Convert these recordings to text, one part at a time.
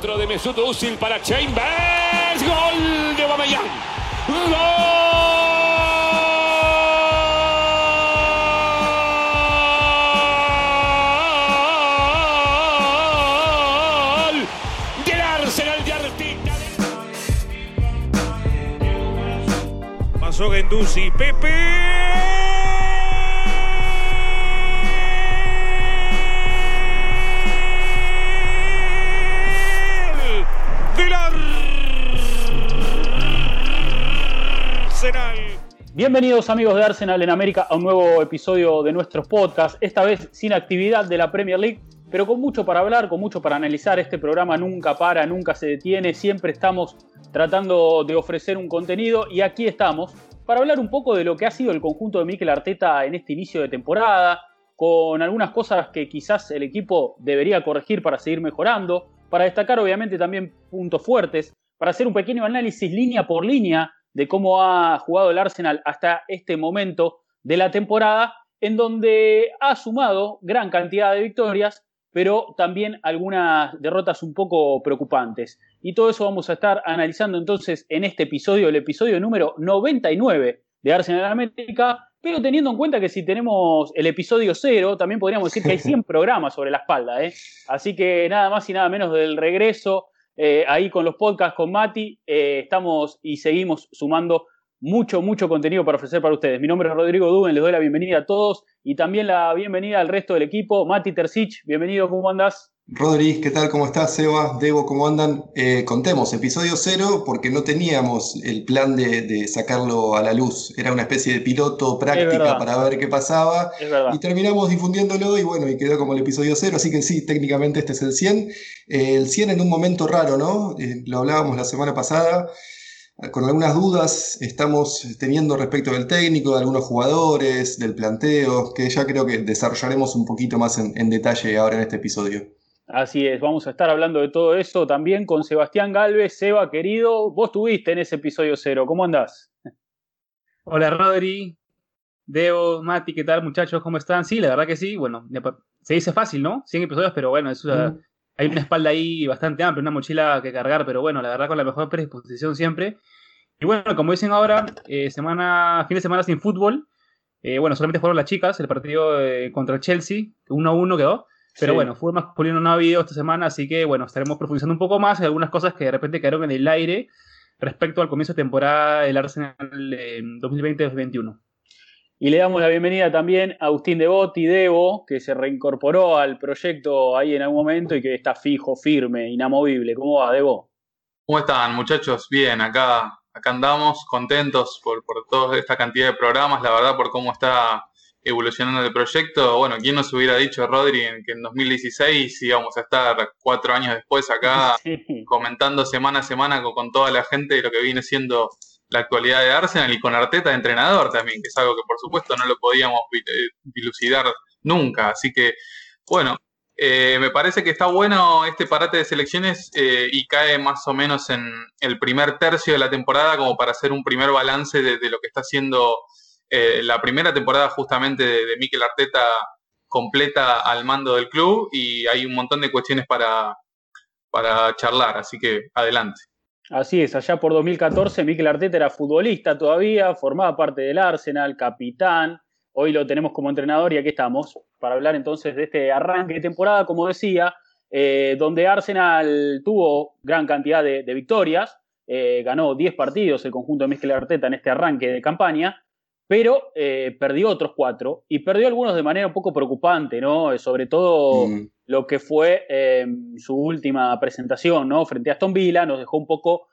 Centro de Mesut Özil para Chambers. Gol de Aubameyang. ¡Gol! Del Arsenal de Arteta. Pasó Guendouzi, Pepe. Bienvenidos amigos de Arsenal en América a un nuevo episodio de nuestros podcasts, esta vez sin actividad de la Premier League, pero con mucho para hablar, con mucho para analizar. Este programa nunca para, nunca se detiene, siempre estamos tratando de ofrecer un contenido y aquí estamos para hablar un poco de lo que ha sido el conjunto de Mikel Arteta en este inicio de temporada, con algunas cosas que quizás el equipo debería corregir para seguir mejorando, para destacar obviamente también puntos fuertes, para hacer un pequeño análisis línea por línea de cómo ha jugado el Arsenal hasta este momento de la temporada, en donde ha sumado gran cantidad de victorias, pero también algunas derrotas un poco preocupantes. Y todo eso vamos a estar analizando entonces en este episodio, el episodio número 99 de Arsenal en América, pero teniendo en cuenta que si tenemos el episodio 0, también podríamos decir que hay 100 programas sobre la espalda, ¿eh? Así que nada más y nada menos del regreso ahí con los podcasts con Mati, estamos y seguimos sumando mucho contenido para ofrecer para ustedes. Mi nombre es Rodrigo Duben, les doy la bienvenida a todos y también la bienvenida al resto del equipo. Mati Terzic, bienvenido, ¿cómo andás? Rodri, ¿qué tal? ¿Cómo estás? Seba, Debo, ¿cómo andan? Contemos, episodio 0 porque no teníamos el plan de sacarlo a la luz. Era una especie de piloto práctica para ver qué pasaba. Y terminamos difundiéndolo y bueno, y quedó como el episodio 0. Así que sí, técnicamente este es el 100. El 100 en un momento raro, ¿no? Lo hablábamos la semana pasada. Con algunas dudas estamos teniendo respecto del técnico, de algunos jugadores, del planteo, que ya creo que desarrollaremos un poquito más en detalle ahora en este episodio. Así es, vamos a estar hablando de todo eso también con Sebastián Galvez. Seba, querido, vos estuviste en ese episodio 0, ¿cómo andás? Hola Rodri, Deo, Mati, ¿qué tal muchachos? ¿Cómo están? Sí, la verdad que sí, bueno, se dice fácil, ¿no? 100 episodios, pero bueno, hay una espalda ahí bastante amplia, una mochila que cargar, pero bueno, la verdad con la mejor predisposición siempre. Y bueno, como dicen ahora, fin de semana sin fútbol, bueno, solamente fueron las chicas, el partido contra el Chelsea, 1-1 quedó. Pero sí. Bueno, fútbol masculino no ha habido esta semana, así que bueno, estaremos profundizando un poco más en algunas cosas que de repente quedaron en el aire respecto al comienzo de temporada del Arsenal 2020-2021. Y le damos la bienvenida también a Agustín Devotti, Debo, que se reincorporó al proyecto ahí en algún momento y que está fijo, firme, inamovible. ¿Cómo va, Debo? ¿Cómo están, muchachos? Bien, acá andamos, contentos por toda esta cantidad de programas, la verdad, por cómo está evolucionando el proyecto. Bueno, ¿quién nos hubiera dicho, Rodri, que en 2016 íbamos a estar 4 años después acá comentando semana a semana con toda la gente de lo que viene siendo la actualidad de Arsenal y con Arteta de entrenador también, que es algo que por supuesto no lo podíamos dilucidar nunca. Así que, bueno, me parece que está bueno este parate de selecciones y cae más o menos en el primer tercio de la temporada como para hacer un primer balance de lo que está haciendo la primera temporada justamente de Mikel Arteta completa al mando del club, y hay un montón de cuestiones para charlar, así que adelante. Así es, allá por 2014 Mikel Arteta era futbolista todavía, formaba parte del Arsenal, capitán, hoy lo tenemos como entrenador y aquí estamos para hablar entonces de este arranque de temporada, como decía, donde Arsenal tuvo gran cantidad de victorias, ganó 10 partidos el conjunto de Mikel Arteta en este arranque de campaña, pero perdió otros 4 y perdió algunos de manera un poco preocupante, ¿no? Sobre todo lo que fue su última presentación, ¿no? Frente a Aston Villa, nos dejó un poco,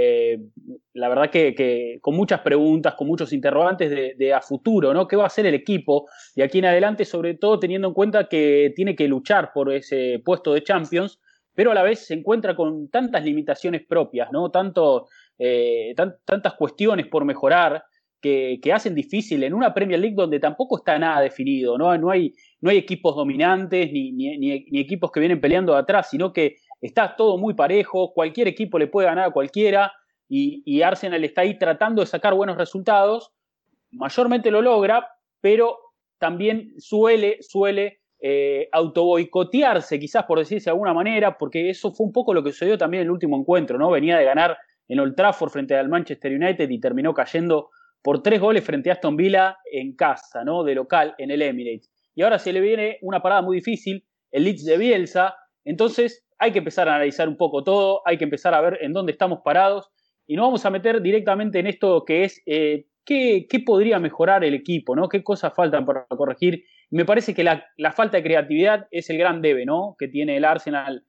la verdad que con muchas preguntas, con muchos interrogantes de a futuro, ¿no? ¿Qué va a hacer el equipo de aquí en adelante? Sobre todo teniendo en cuenta que tiene que luchar por ese puesto de Champions, pero a la vez se encuentra con tantas limitaciones propias, ¿no? Tantas cuestiones por mejorar, que hacen difícil en una Premier League donde tampoco está nada definido, ¿no? No hay equipos dominantes ni equipos que vienen peleando de atrás, sino que está todo muy parejo, cualquier equipo le puede ganar a cualquiera y Arsenal está ahí tratando de sacar buenos resultados, mayormente lo logra, pero también suele autoboicotearse, quizás por decirse de alguna manera, porque eso fue un poco lo que sucedió también en el último encuentro, ¿no? Venía de ganar en Old Trafford frente al Manchester United y terminó cayendo por 3 goles frente a Aston Villa en casa, ¿no? De local en el Emirates. Y ahora se le viene una parada muy difícil, el Leeds de Bielsa. Entonces hay que empezar a analizar un poco todo, hay que empezar a ver en dónde estamos parados y nos vamos a meter directamente en esto que es qué podría mejorar el equipo, ¿no? Qué cosas faltan para corregir. Me parece que la falta de creatividad es el gran debe, ¿no? Que tiene el Arsenal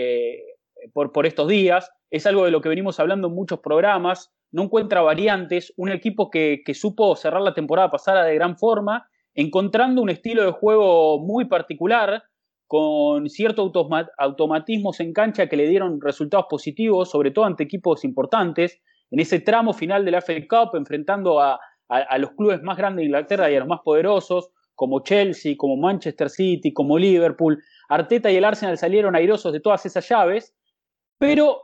por estos días. Es algo de lo que venimos hablando en muchos programas. No encuentra variantes. Un equipo que supo cerrar la temporada pasada de gran forma, encontrando un estilo de juego muy particular, con ciertos automatismos en cancha que le dieron resultados positivos, sobre todo ante equipos importantes. En ese tramo final de la FA Cup, enfrentando a los clubes más grandes de Inglaterra y a los más poderosos, como Chelsea, como Manchester City, como Liverpool. Arteta y el Arsenal salieron airosos de todas esas llaves, pero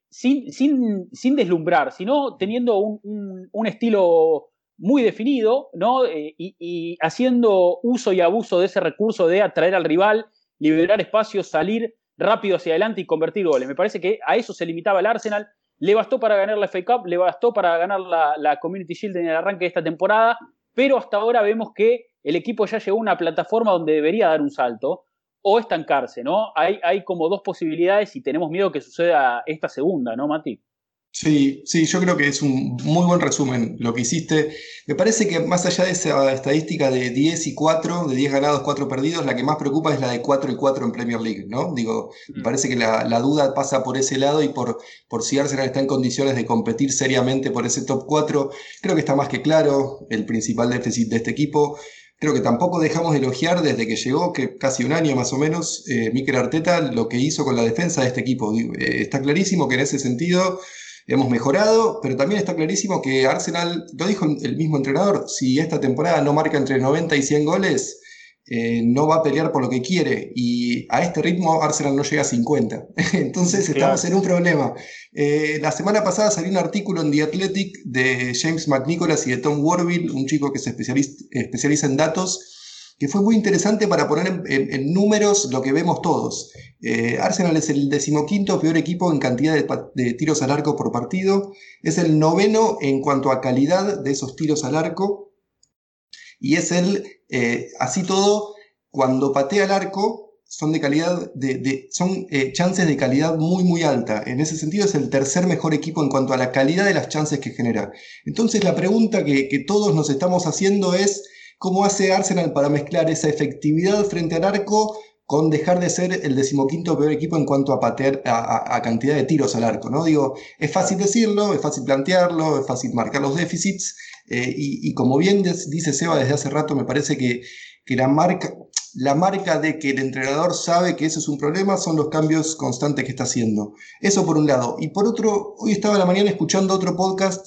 sin deslumbrar, sino teniendo un estilo muy definido, ¿no? Y haciendo uso y abuso de ese recurso de atraer al rival, liberar espacios, salir rápido hacia adelante y convertir goles. Me parece que a eso se limitaba el Arsenal. Le bastó para ganar la FA Cup, le bastó para ganar la Community Shield en el arranque de esta temporada, pero hasta ahora vemos que el equipo ya llegó a una plataforma donde debería dar un salto o estancarse, ¿no? Hay como 2 posibilidades y tenemos miedo que suceda esta segunda, ¿no, Mati? Sí, yo creo que es un muy buen resumen lo que hiciste. Me parece que más allá de esa estadística de 10 y 4, de 10 ganados, 4 perdidos, la que más preocupa es la de 4 y 4 en Premier League, ¿no? Digo, me parece que la duda pasa por ese lado y por si Arsenal está en condiciones de competir seriamente por ese top 4. Creo que está más que claro el principal déficit de este equipo. Creo que tampoco dejamos de elogiar desde que llegó, que casi un año más o menos, Mikel Arteta, lo que hizo con la defensa de este equipo. Está clarísimo que en ese sentido hemos mejorado, pero también está clarísimo que Arsenal, lo dijo el mismo entrenador, si esta temporada no marca entre 90 y 100 goles, no va a pelear por lo que quiere, y a este ritmo Arsenal no llega a 50. Entonces estamos en un problema. La semana pasada salió un artículo en The Athletic de James McNicholas y de Tom Worville, un chico que se especializa en datos, que fue muy interesante para poner en números lo que vemos todos. Arsenal es el 15º peor equipo en cantidad de tiros al arco por partido, es el 9º en cuanto a calidad de esos tiros al arco, y es así todo, cuando patea al arco, son de calidad, son chances de calidad muy muy alta. En ese sentido es el 3er mejor equipo en cuanto a la calidad de las chances que genera. Entonces la pregunta que todos nos estamos haciendo es: ¿cómo hace Arsenal para mezclar esa efectividad frente al arco con dejar de ser el 15º peor equipo en cuanto a patear, a cantidad de tiros al arco, ¿no? Digo, es fácil decirlo, es fácil plantearlo, es fácil marcar los déficits, y como bien dice Seba desde hace rato, me parece que la marca de que el entrenador sabe que eso es un problema son los cambios constantes que está haciendo. Eso por un lado. Y por otro, hoy estaba a la mañana escuchando otro podcast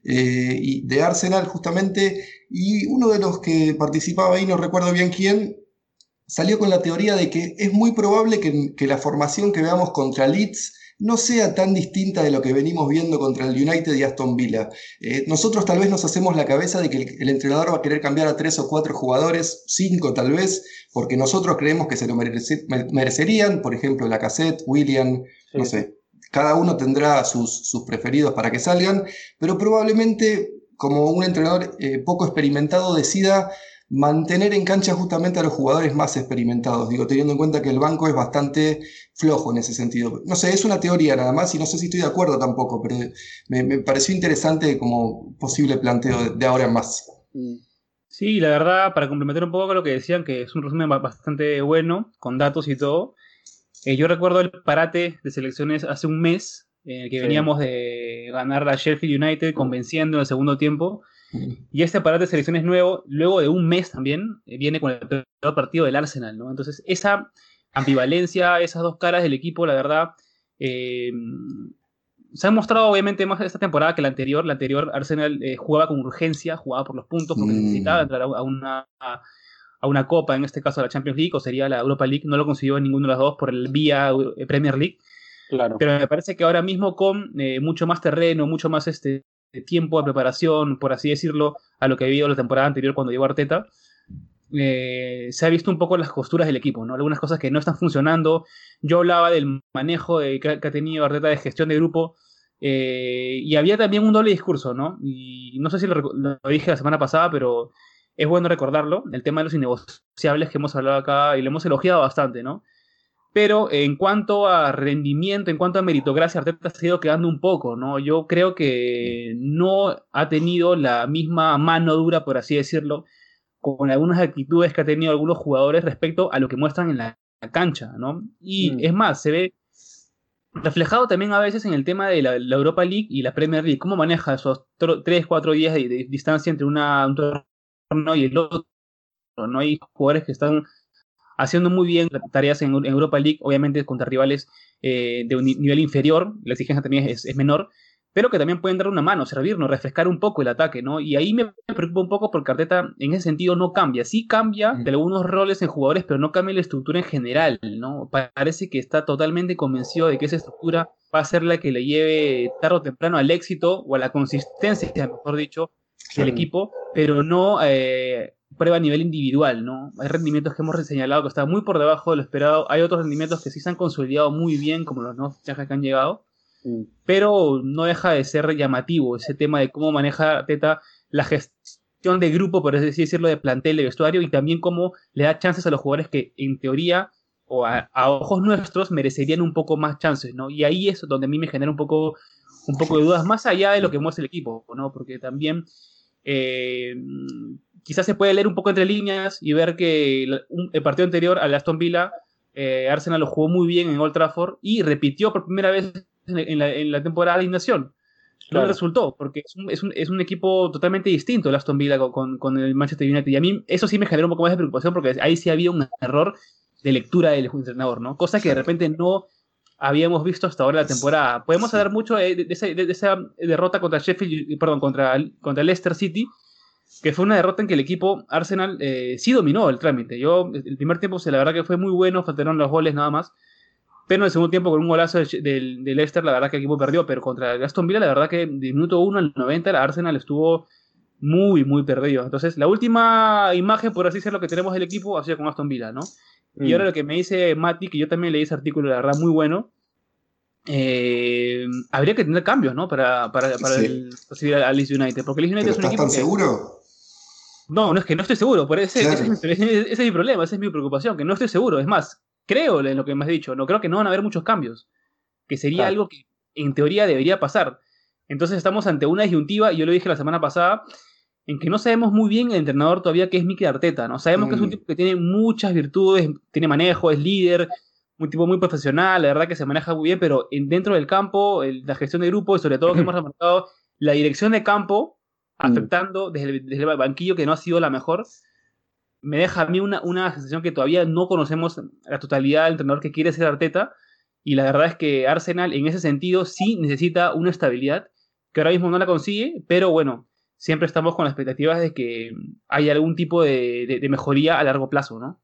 de Arsenal justamente, y uno de los que participaba ahí, no recuerdo bien quién, salió con la teoría de que es muy probable que la formación que veamos contra Leeds no sea tan distinta de lo que venimos viendo contra el United y Aston Villa. Nosotros tal vez nos hacemos la cabeza de que el entrenador va a querer cambiar a 3 o 4 jugadores, 5 tal vez, porque nosotros creemos que se lo merecerían, por ejemplo Lacazette, Willian, no sé. Cada uno tendrá sus preferidos para que salgan, pero probablemente, como un entrenador poco experimentado, decida mantener en cancha justamente a los jugadores más experimentados, digo, teniendo en cuenta que el banco es bastante flojo en ese sentido. No sé, es una teoría nada más y no sé si estoy de acuerdo tampoco, pero me pareció interesante como posible planteo de ahora en más. Sí, la verdad, para complementar un poco con lo que decían, que es un resumen bastante bueno, con datos y todo, yo recuerdo el parate de selecciones hace un mes, en el que veníamos de ganar a Sheffield United convenciendo en el segundo tiempo, y este parate de selecciones nuevo, luego de un mes también, viene con el peor partido del Arsenal, ¿no? Entonces esa ambivalencia, esas dos caras del equipo, la verdad, se han mostrado obviamente más esta temporada que la anterior. La anterior Arsenal jugaba con urgencia, jugaba por los puntos porque necesitaba entrar a una copa, en este caso la Champions League o sería la Europa League. No lo consiguió en ninguno de los dos por el vía Premier League. Claro. Pero me parece que ahora mismo con mucho más terreno, mucho más tiempo de preparación, por así decirlo, a lo que había la temporada anterior cuando llegó Arteta, se ha visto un poco las costuras del equipo, ¿no? Algunas cosas que no están funcionando. Yo hablaba del manejo que ha tenido Arteta de gestión de grupo, y había también un doble discurso, ¿no? Y no sé si lo dije la semana pasada, pero es bueno recordarlo, el tema de los innegociables que hemos hablado acá y lo hemos elogiado bastante, ¿no? Pero en cuanto a rendimiento, en cuanto a meritocracia, Arteta se ha ido quedando un poco, ¿no? Yo creo que no ha tenido la misma mano dura, por así decirlo, con algunas actitudes que ha tenido algunos jugadores respecto a lo que muestran en la cancha, ¿no? Y es más, se ve reflejado también a veces en el tema de la Europa League y la Premier League. ¿Cómo maneja esos 3-4 días de distancia entre un torneo y el otro? ¿No? Hay jugadores que están haciendo muy bien tareas en Europa League, obviamente contra rivales de un nivel inferior, la exigencia también es menor, pero que también pueden dar una mano, servirnos, refrescar un poco el ataque, ¿no? Y ahí me preocupa un poco porque Arteta en ese sentido no cambia. Sí cambia de algunos roles en jugadores, pero no cambia la estructura en general, ¿no? Parece que está totalmente convencido de que esa estructura va a ser la que le lleve tarde o temprano al éxito o a la consistencia, mejor dicho, del equipo, pero no prueba a nivel individual, ¿no? Hay rendimientos que hemos señalado que están muy por debajo de lo esperado. Hay otros rendimientos que sí se han consolidado muy bien, como los nuevos fichajes que han llegado. Pero no deja de ser llamativo ese tema de cómo maneja Arteta la gestión de grupo, por así decirlo, de plantel, de vestuario, y también cómo le da chances a los jugadores que en teoría o a ojos nuestros merecerían un poco más chances, ¿no? Y ahí es donde a mí me genera un poco de dudas, más allá de lo que muestra el equipo, ¿no? Porque también quizás se puede leer un poco entre líneas y ver que el partido anterior al Aston Villa, Arsenal lo jugó muy bien en Old Trafford y repitió por primera vez en la temporada de alineación. No le resultó, porque es un equipo totalmente distinto el Aston Villa con el Manchester United. Y a mí eso sí me genera un poco más de preocupación, porque ahí sí había un error de lectura del entrenador, ¿no? Cosa que de repente no habíamos visto hasta ahora en la temporada. Podemos hablar mucho de esa derrota contra contra Leicester City, que fue una derrota en que el equipo Arsenal sí dominó el trámite. El primer tiempo, la verdad que fue muy bueno, faltaron los goles nada más. Pero en el segundo tiempo, con un golazo de Leicester, la verdad que el equipo perdió. Pero contra el Aston Villa, la verdad que de minuto 1 al 90, el Arsenal estuvo muy, muy perdido. Entonces, la última imagen, por así decirlo, que tenemos del equipo ha sido con Aston Villa, ¿no? Y ahora lo que me dice Mati, que yo también leí ese artículo, la verdad, muy bueno. Habría que tener cambios, ¿no? Para recibir al Leeds United. Porque el Leeds United es un equipo. ¿Estás tan seguro? No, es que no estoy seguro. Ese es mi problema, esa es mi preocupación, que no estoy seguro. Es más, creo en lo que me has dicho, no creo que no van a haber muchos cambios, que sería algo que en teoría debería pasar. Entonces estamos ante una disyuntiva, y yo lo dije la semana pasada, en que no sabemos muy bien el entrenador todavía que es Mikel Arteta, ¿no? Sabemos que es un tipo que tiene muchas virtudes, tiene manejo, es líder, un tipo muy profesional, la verdad que se maneja muy bien, pero dentro del campo, la gestión de grupo y sobre todo que hemos remarcado la dirección de campo, afectando desde el banquillo, que no ha sido la mejor, me deja a mí una sensación que todavía no conocemos la totalidad del entrenador que quiere ser Arteta, y la verdad es que Arsenal en ese sentido sí necesita una estabilidad que ahora mismo no la consigue, pero bueno, siempre estamos con las expectativas de que haya algún tipo de mejoría a largo plazo, ¿no?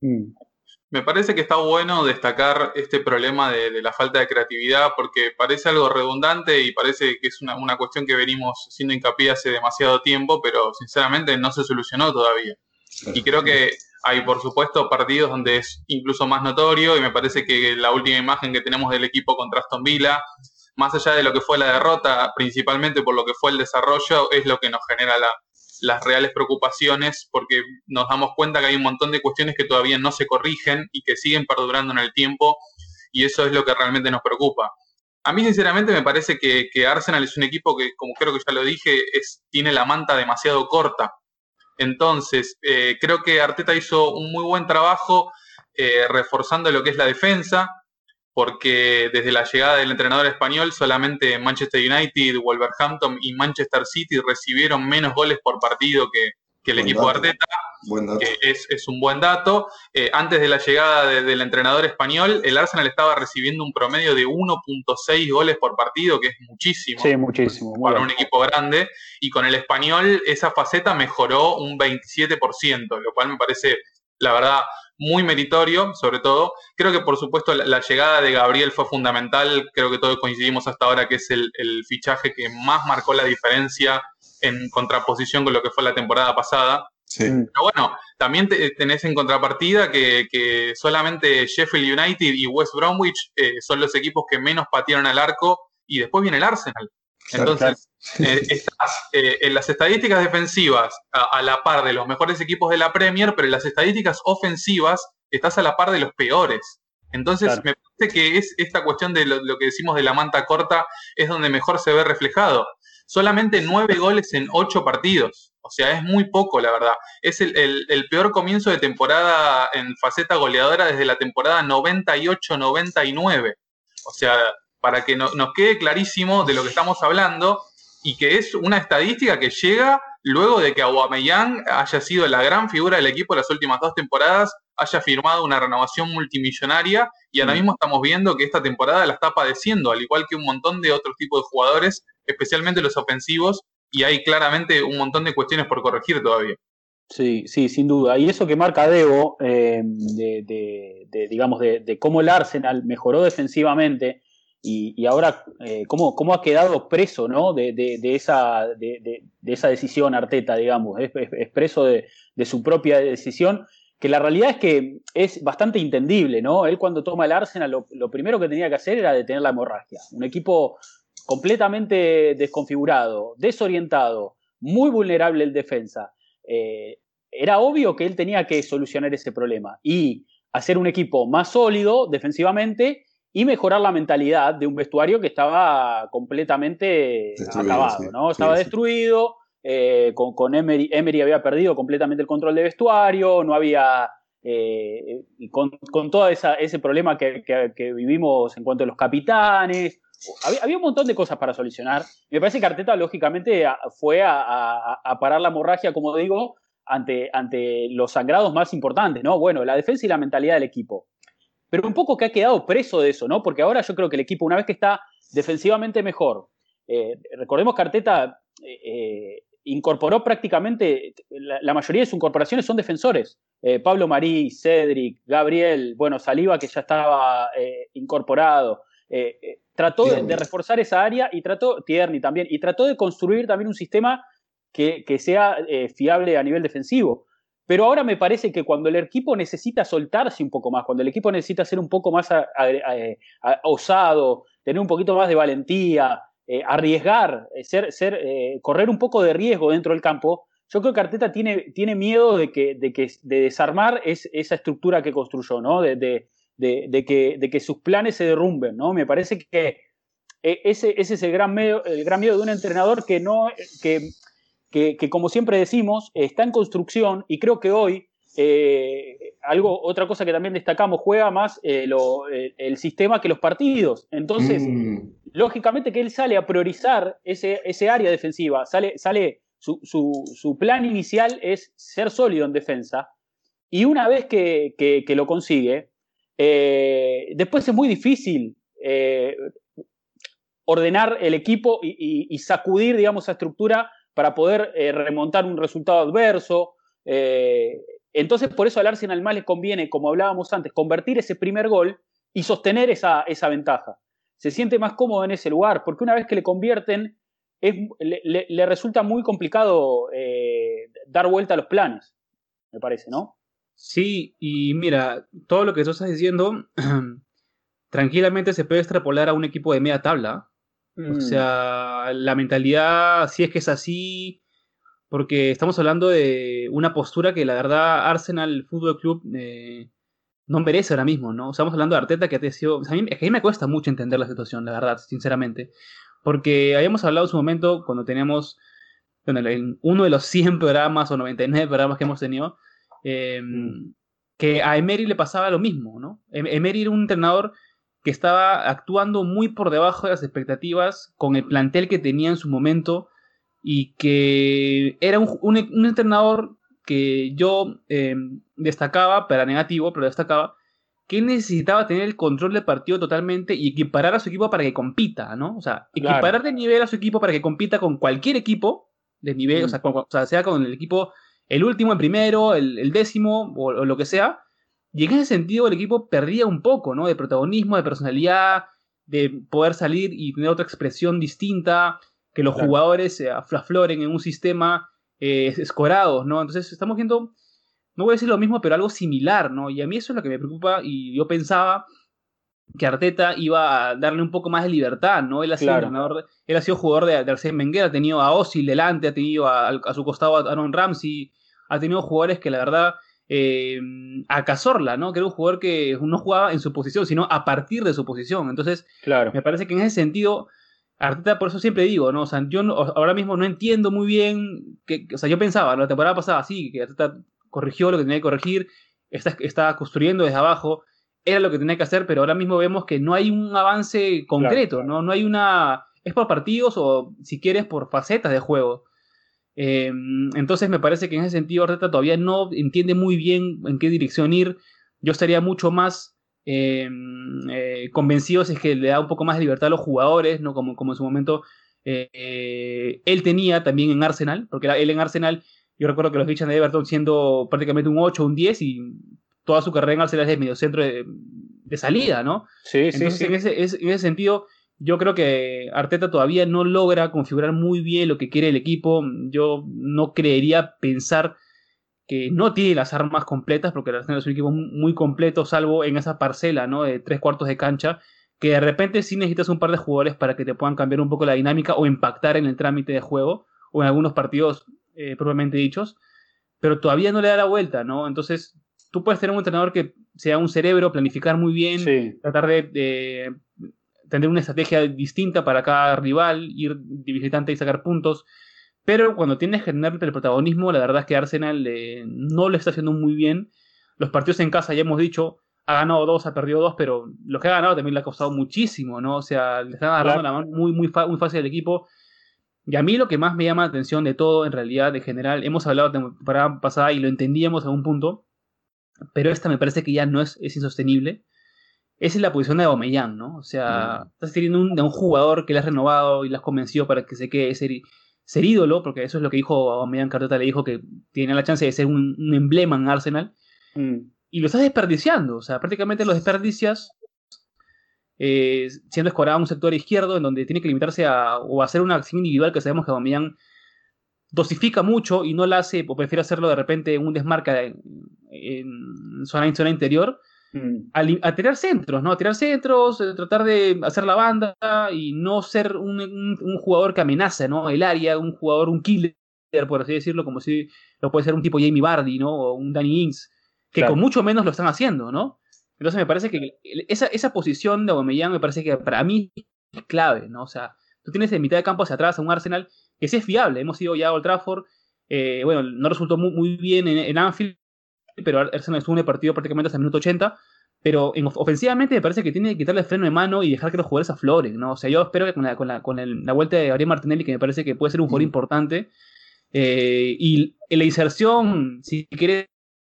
Me parece que está bueno destacar este problema de la falta de creatividad, porque parece algo redundante y parece que es una cuestión que venimos haciendo hincapié hace demasiado tiempo, pero sinceramente no se solucionó todavía. Y creo que hay, por supuesto, partidos donde es incluso más notorio, y me parece que la última imagen que tenemos del equipo contra Aston Villa, más allá de lo que fue la derrota, principalmente por lo que fue el desarrollo, es lo que nos genera las reales preocupaciones, porque nos damos cuenta que hay un montón de cuestiones que todavía no se corrigen y que siguen perdurando en el tiempo, y eso es lo que realmente nos preocupa. A mí, sinceramente, me parece que Arsenal es un equipo que, como creo que ya lo dije, tiene la manta demasiado corta. Entonces, creo que Arteta hizo un muy buen trabajo reforzando lo que es la defensa, porque desde la llegada del entrenador español solamente Manchester United, Wolverhampton y Manchester City recibieron menos goles por partido que el equipo de Arteta, que es un buen dato. Antes de la llegada del entrenador español, el Arsenal estaba recibiendo un promedio de 1.6 goles por partido, que es muchísimo. Sí, muchísimo. Para un equipo grande. Y con el español esa faceta mejoró un 27%, lo cual me parece, la verdad, muy meritorio, sobre todo. Creo que, por supuesto, la llegada de Gabriel fue fundamental. Creo que todos coincidimos hasta ahora que es el fichaje que más marcó la diferencia en contraposición con lo que fue la temporada pasada. Sí. Pero bueno, también tenés en contrapartida que solamente Sheffield United y West Bromwich son los equipos que menos patearon al arco, y después viene el Arsenal. Entonces, estás en las estadísticas defensivas a la par de los mejores equipos de la Premier, pero en las estadísticas ofensivas estás a la par de los peores. Entonces, me parece que es esta cuestión de lo que decimos de la manta corta, es donde mejor se ve reflejado. Solamente 9 goles en 8 partidos. O sea, es muy poco, la verdad. Es el peor comienzo de temporada en faceta goleadora desde la temporada 98-99. O sea, para que nos quede clarísimo de lo que estamos hablando, y que es una estadística que llega luego de que Aubameyang haya sido la gran figura del equipo las últimas 2 temporadas, haya firmado una renovación multimillonaria, y ahora mismo estamos viendo que esta temporada la está padeciendo, al igual que un montón de otros tipos de jugadores, especialmente los ofensivos, y hay claramente un montón de cuestiones por corregir todavía. Sí, sí, sin duda. Y eso que marca Debo, digamos, de cómo el Arsenal mejoró defensivamente, y ahora cómo ha quedado preso, ¿no? de esa decisión Arteta, digamos, es preso de su propia decisión, que la realidad es que es bastante entendible, ¿no? Él, cuando toma el Arsenal, lo primero que tenía que hacer era detener la hemorragia. Un equipo completamente desconfigurado, desorientado, muy vulnerable en defensa. Era obvio que él tenía que solucionar ese problema y hacer un equipo más sólido defensivamente y mejorar la mentalidad de un vestuario que estaba completamente acabado, ¿no? Sí, estaba destruido, con Emery había perdido completamente el control del vestuario, no había... con todo ese problema que vivimos en cuanto a los capitanes, había un montón de cosas para solucionar. Me parece que Arteta, lógicamente, fue a parar la hemorragia, como digo, ante los sangrados más importantes, ¿no? Bueno, la defensa y la mentalidad del equipo. Pero un poco que ha quedado preso de eso, ¿no? Porque ahora yo creo que el equipo, una vez que está defensivamente mejor, recordemos que Arteta incorporó prácticamente, la mayoría de sus incorporaciones son defensores. Pablo Marí, Cedric, Gabriel, bueno, Saliba, que ya estaba incorporado. Trató de reforzar esa área, y Tierney también, y trató de construir también un sistema que sea fiable a nivel defensivo. Pero ahora me parece que cuando el equipo necesita soltarse un poco más, cuando el equipo necesita ser un poco más osado, tener un poquito más de valentía, arriesgar, correr un poco de riesgo dentro del campo, yo creo que Arteta tiene miedo de desarmar esa estructura que construyó, ¿no? De que sus planes se derrumben, ¿no? Me parece que ese es el gran miedo de un entrenador que como siempre decimos, está en construcción, y creo que hoy, otra cosa que también destacamos, juega más el sistema que los partidos. Entonces, lógicamente que él sale a priorizar ese área defensiva, su plan inicial es ser sólido en defensa, y una vez que lo consigue, después es muy difícil ordenar el equipo y sacudir, digamos, esa estructura para poder remontar un resultado adverso. Entonces, por eso al Arsenal más le conviene, como hablábamos antes, convertir ese primer gol y sostener esa ventaja. Se siente más cómodo en ese lugar, porque una vez que le convierten, le resulta muy complicado dar vuelta a los planes, me parece, ¿no? Sí, y mira, todo lo que tú estás diciendo tranquilamente se puede extrapolar a un equipo de media tabla. O sea, la mentalidad, si es que es así, porque estamos hablando de una postura que la verdad Arsenal Fútbol Club no merece ahora mismo, ¿no? Estamos hablando de Arteta, que ha sido... a mí me cuesta mucho entender la situación, la verdad, sinceramente. Porque habíamos hablado en su momento, cuando teníamos, bueno, en uno de los 100 programas o 99 programas que hemos tenido, que a Emery le pasaba lo mismo, ¿no? Emery era un entrenador que estaba actuando muy por debajo de las expectativas con el plantel que tenía en su momento, y que era un entrenador que yo destacaba, pero negativo, pero destacaba, que necesitaba tener el control del partido totalmente y equiparar a su equipo para que compita, ¿no? O sea, equiparar de nivel a su equipo para que compita con cualquier equipo de nivel, o sea, sea con el equipo, el último, el primero, el décimo, o lo que sea. Y en ese sentido el equipo perdía un poco, ¿no? De protagonismo, de personalidad, de poder salir y tener otra expresión distinta, que los jugadores afloren en un sistema escorados, ¿no? Entonces estamos viendo, no voy a decir lo mismo, pero algo similar, ¿no? Y a mí eso es lo que me preocupa, y yo pensaba que Arteta iba a darle un poco más de libertad, ¿no? Él ha sido entrenador, él ha sido jugador de Arsène Wenger, ha tenido a Ozil delante, ha tenido a su costado a Aaron Ramsey, ha tenido jugadores que la verdad, a Cazorla, ¿no? Que era un jugador que no jugaba en su posición, sino a partir de su posición. Entonces, me parece que en ese sentido, Arteta, por eso siempre digo, ¿no? O sea, yo ahora mismo no entiendo muy bien, o sea, yo pensaba, ¿no? La temporada pasada sí, que Arteta corrigió lo que tenía que corregir, está construyendo desde abajo, era lo que tenía que hacer, pero ahora mismo vemos que no hay un avance concreto, ¿no? No hay una... Es por partidos o, si quieres, por facetas de juego. Entonces me parece que en ese sentido Arteta todavía no entiende muy bien en qué dirección ir. Yo estaría mucho más convencido si es que le da un poco más de libertad a los jugadores, ¿no? Como en su momento él tenía también en Arsenal, porque él en Arsenal, yo recuerdo que los fichan de Everton siendo prácticamente un 8, un 10, y toda su carrera en Arsenal es de mediocentro de salida, ¿no? Entonces, en ese sentido, yo creo que Arteta todavía no logra configurar muy bien lo que quiere el equipo. Yo no creería pensar que no tiene las armas completas, porque el Arsenal es un equipo muy completo, salvo en esa parcela, ¿no? De 3/4 de cancha, que de repente sí necesitas un par de jugadores para que te puedan cambiar un poco la dinámica o impactar en el trámite de juego, o en algunos partidos propiamente dichos, pero todavía no le da la vuelta, ¿no? Entonces, tú puedes tener un entrenador que sea un cerebro, planificar muy bien, tratar de tener una estrategia distinta para cada rival, ir de visitante y sacar puntos, pero cuando tienes que tener el protagonismo, la verdad es que Arsenal no lo está haciendo muy bien. Los partidos en casa, ya hemos dicho, ha ganado 2, ha perdido 2, pero lo que ha ganado también le ha costado muchísimo, ¿no? O sea, le están agarrando la mano muy fácil al equipo. Y a mí lo que más me llama la atención de todo, en realidad, en general, hemos hablado la temporada pasada y lo entendíamos a un punto, pero esta me parece que ya no es insostenible. Esa es la posición de Aubameyang, ¿no? O sea, estás teniendo un jugador que le has renovado y le has convencido para que se quede ser ídolo, porque eso es lo que dijo Aubameyang. Arteta le dijo que tiene la chance de ser un emblema en Arsenal, y lo estás desperdiciando. O sea, prácticamente lo desperdicias siendo escorado en un sector izquierdo en donde tiene que limitarse a hacer una acción individual, que sabemos que Aubameyang dosifica mucho y no la hace, o prefiere hacerlo de repente en un desmarque en zona interior, a tirar centros, ¿no? A tirar centros, tratar de hacer la banda y no ser un jugador que amenaza, ¿no? El área, un jugador, un killer, por así decirlo, como si lo puede ser un tipo Jamie Vardy, ¿no? O un Danny Ings, que con mucho menos lo están haciendo, ¿no? Entonces me parece que esa posición de Aubameyang me parece que para mí es clave, ¿no? O sea, tú tienes de mitad de campo hacia atrás a un Arsenal que sí es fiable. Hemos ido ya a Old Trafford, bueno, no resultó muy bien en Anfield, pero Arsenal estuvo en el partido prácticamente hasta el minuto 80, pero ofensivamente me parece que tiene que quitarle el freno de mano y dejar que los jugadores afloren, ¿no? O sea, yo espero que con la vuelta de Gabriel Martinelli, que me parece que puede ser un jugador importante, y en la inserción, si quieres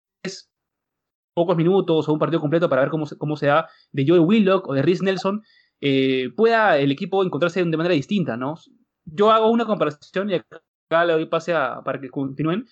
pocos minutos o un partido completo para ver cómo se da, de Joe Willock o de Reiss Nelson, pueda el equipo encontrarse de manera distinta, ¿no? Yo hago una comparación y acá le doy pase para que continúen.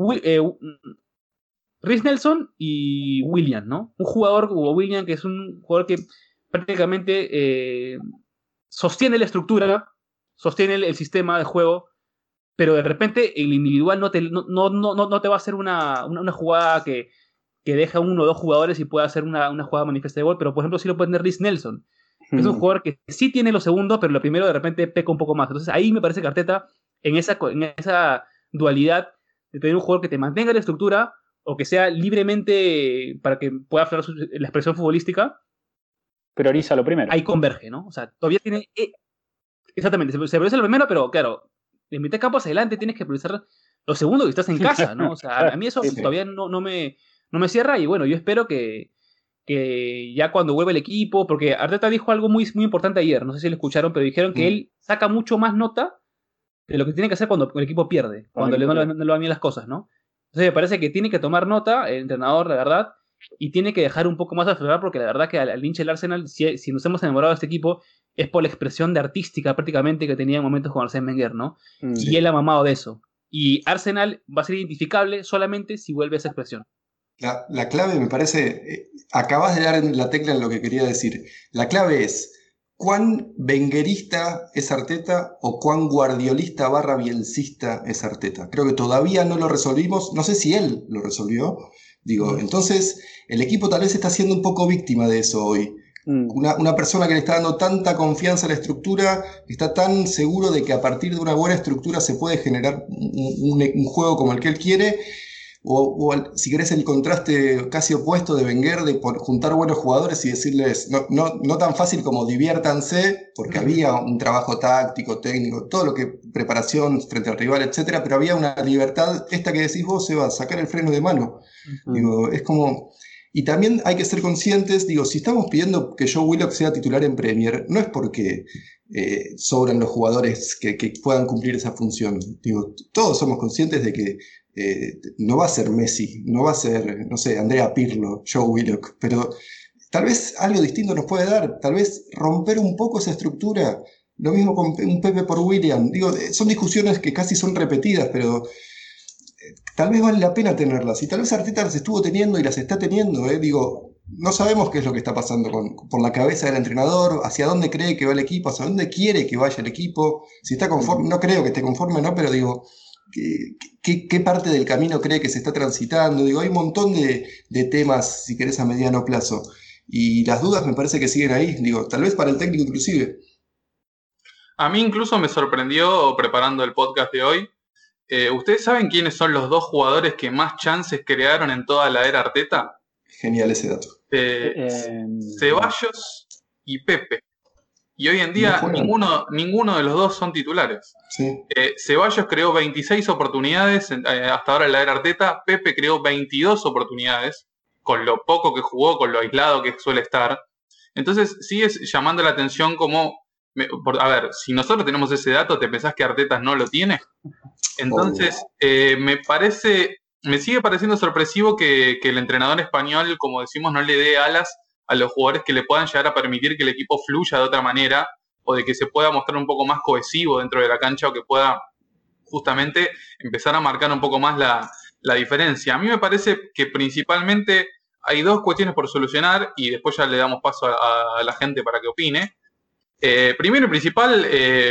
Reiss Nelson y Willian, ¿no? Un jugador como Willian, que es un jugador que prácticamente sostiene la estructura, sostiene el sistema de juego, pero de repente el individual no te va a hacer una jugada que deja 1 o 2 jugadores y puede hacer una jugada manifiesta de gol, pero por ejemplo sí lo puede tener Reiss Nelson. Es un jugador que sí tiene lo segundo, pero lo primero de repente peca un poco más. Entonces ahí me parece que Arteta, en esa dualidad de tener un jugador que te mantenga la estructura o que sea libremente para que pueda aflorar la expresión futbolística, prioriza lo primero. Ahí converge, ¿no? O sea, todavía tiene... exactamente, se prioriza lo primero, pero claro, de mitad de campo hacia adelante tienes que priorizar lo segundo que estás en casa, ¿no? O sea, a mí eso todavía no me cierra, y bueno, yo espero que ya cuando vuelva el equipo, porque Arteta dijo algo muy importante ayer, no sé si lo escucharon, pero dijeron que él saca mucho más nota de lo que tiene que hacer cuando el equipo pierde, cuando no le van bien las cosas, ¿no? Entonces me parece que tiene que tomar nota el entrenador, la verdad, y tiene que dejar un poco más aflorar, porque la verdad que al hincha del Arsenal, si nos hemos enamorado de este equipo, es por la expresión de artística prácticamente que tenía en momentos con Arsène Wenger, ¿no? Y él ha mamado de eso. Y Arsenal va a ser identificable solamente si vuelve esa expresión. La clave me parece, acabas de dar en la tecla en lo que quería decir. La clave es ¿cuán wengerista es Arteta o cuán guardiolista / bielcista es Arteta? Creo que todavía no lo resolvimos. No sé si él lo resolvió. Digo, entonces el equipo tal vez está siendo un poco víctima de eso hoy. Una persona que le está dando tanta confianza a la estructura, está tan seguro de que a partir de una buena estructura se puede generar un juego como el que él quiere, o si querés el contraste casi opuesto de Wenger, de juntar buenos jugadores y decirles, no tan fácil como diviértanse, porque había un trabajo táctico, técnico, todo lo que preparación frente al rival, etcétera, pero había una libertad, esta que decís vos, Seba, sacar el freno de mano. Digo, es como... Y también hay que ser conscientes, digo, si estamos pidiendo que Joe Willock sea titular en Premier, no es porque sobran los jugadores que puedan cumplir esa función. Digo, todos somos conscientes de que no va a ser Messi, no va a ser, no sé, Andrea Pirlo, Joe Willock, pero tal vez algo distinto nos puede dar, tal vez romper un poco esa estructura. Lo mismo con un Pepe por Willian. Digo, son discusiones que casi son repetidas, pero... tal vez vale la pena tenerlas, y tal vez Arteta las estuvo teniendo y las está teniendo, Digo, no sabemos qué es lo que está pasando por la cabeza del entrenador, hacia dónde cree que va el equipo, hacia dónde quiere que vaya el equipo, si está conforme, no creo que esté conforme, ¿no? Pero digo, ¿qué parte del camino cree que se está transitando? Digo, hay un montón de temas, si querés, a mediano plazo, y las dudas me parece que siguen ahí, digo, tal vez para el técnico inclusive. A mí incluso me sorprendió preparando el podcast de hoy. ¿Ustedes saben quiénes son los 2 jugadores que más chances crearon en toda la era Arteta? Genial ese dato. Ceballos y Pepe. Y hoy en día ninguno de los 2 son titulares. Sí. Ceballos creó 26 oportunidades hasta ahora en la era Arteta. Pepe creó 22 oportunidades, con lo poco que jugó, con lo aislado que suele estar. Entonces sigue llamando la atención como... a ver, si nosotros tenemos ese dato, ¿te pensás que Arteta no lo tiene? Entonces, me sigue pareciendo sorpresivo que el entrenador español, como decimos, no le dé alas a los jugadores que le puedan llegar a permitir que el equipo fluya de otra manera, o de que se pueda mostrar un poco más cohesivo dentro de la cancha, o que pueda justamente empezar a marcar un poco más la diferencia. A mí me parece que principalmente hay 2 cuestiones por solucionar, y después ya le damos paso a la gente para que opine. Primero y principal,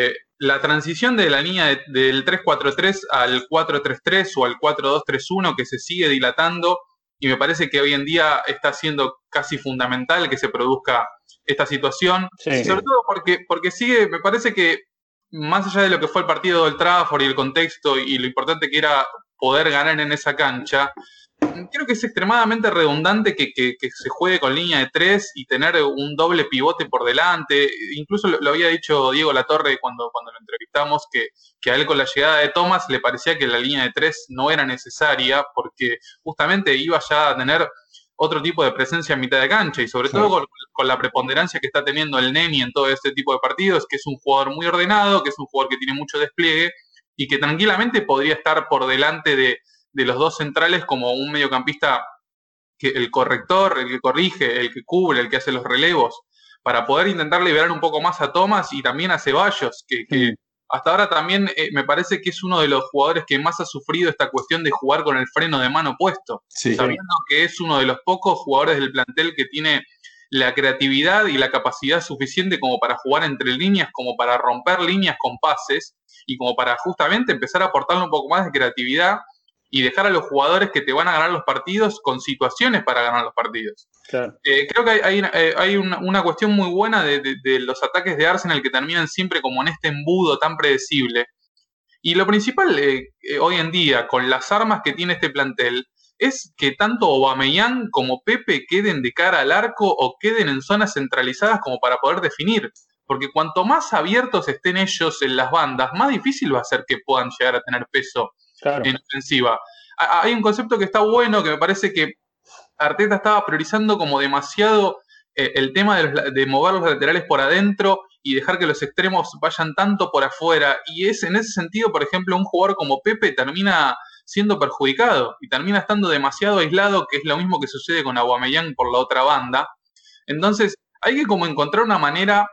la transición de la línea del 3-4-3 al 4-3-3 o al 4-2-3-1, que se sigue dilatando, y me parece que hoy en día está siendo casi fundamental que se produzca esta situación, sí. Sobre todo porque sigue, me parece que más allá de lo que fue el partido del Trafford y el contexto y lo importante que era poder ganar en esa cancha, creo que es extremadamente redundante que se juegue con línea de 3 y tener un doble pivote por delante. Incluso lo había dicho Diego Latorre cuando lo entrevistamos, que a él con la llegada de Thomas le parecía que la línea de 3 no era necesaria, porque justamente iba ya a tener otro tipo de presencia en mitad de cancha, y sobre todo con la preponderancia que está teniendo el Neni en todo este tipo de partidos, que es un jugador muy ordenado, que es un jugador que tiene mucho despliegue y que tranquilamente podría estar por delante de los 2 centrales como un mediocampista, que el corrector, el que corrige, el que cubre, el que hace los relevos, para poder intentar liberar un poco más a Thomas y también a Ceballos, que hasta ahora también me parece que es uno de los jugadores que más ha sufrido esta cuestión de jugar con el freno de mano puesto, sabiendo que es uno de los pocos jugadores del plantel que tiene la creatividad y la capacidad suficiente como para jugar entre líneas, como para romper líneas con pases y como para justamente empezar a aportarle un poco más de creatividad y dejar a los jugadores que te van a ganar los partidos con situaciones para ganar los partidos. Claro. Creo que hay una cuestión muy buena de los ataques de Arsenal que terminan siempre como en este embudo tan predecible. Y lo principal hoy en día, con las armas que tiene este plantel, es que tanto Aubameyang como Pepe queden de cara al arco o queden en zonas centralizadas como para poder definir. Porque cuanto más abiertos estén ellos en las bandas, más difícil va a ser que puedan llegar a tener peso en ofensiva. Hay un concepto que está bueno, que me parece que Arteta estaba priorizando como demasiado el tema de mover los laterales por adentro y dejar que los extremos vayan tanto por afuera. Y es en ese sentido, por ejemplo, un jugador como Pepe termina siendo perjudicado y termina estando demasiado aislado, que es lo mismo que sucede con Aubameyang por la otra banda. Entonces hay que como encontrar una manera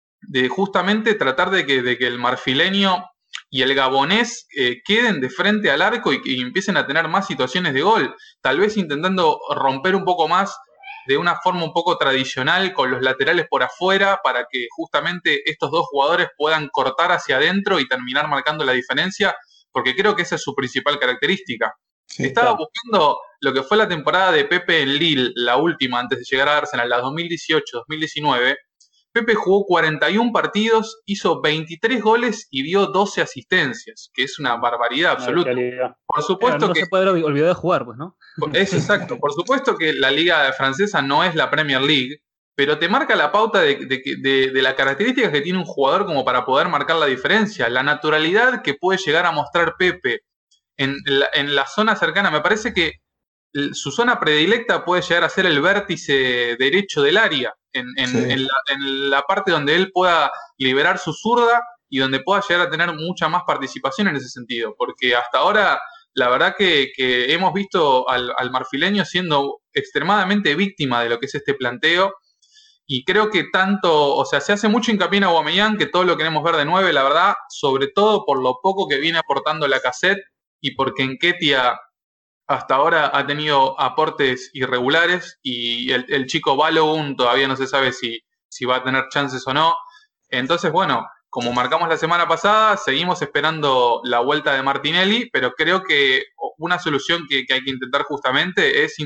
de justamente tratar de que el marfileño y el gabonés queden de frente al arco y empiecen a tener más situaciones de gol, tal vez intentando romper un poco más de una forma un poco tradicional, con los laterales por afuera, para que justamente estos dos jugadores puedan cortar hacia adentro y terminar marcando la diferencia, porque creo que esa es su principal característica. Sí, estaba buscando lo que fue la temporada de Pepe en Lille, la última antes de llegar a Arsenal, la 2018-2019. Pepe jugó 41 partidos, hizo 23 goles y dio 12 asistencias, que es una barbaridad absoluta. Por supuesto no que se puede olvidar de jugar, pues, ¿no? Es exacto. Por supuesto que la liga francesa no es la Premier League, pero te marca la pauta de las características que tiene un jugador como para poder marcar la diferencia, la naturalidad que puede llegar a mostrar Pepe en la zona cercana. Me parece que su zona predilecta puede llegar a ser el vértice derecho del área, en la parte donde él pueda liberar su zurda y donde pueda llegar a tener mucha más participación en ese sentido, porque hasta ahora la verdad que hemos visto al marfileño siendo extremadamente víctima de lo que es este planteo, y creo que se hace mucho hincapié en Aubameyang, que todo lo queremos ver de 9, la verdad, sobre todo por lo poco que viene aportando Lacazette y porque Nketiah hasta ahora ha tenido aportes irregulares, y el chico Balogun todavía no se sabe si va a tener chances o no. Entonces, bueno, como marcamos la semana pasada, seguimos esperando la vuelta de Martinelli, pero creo que una solución que hay que intentar justamente es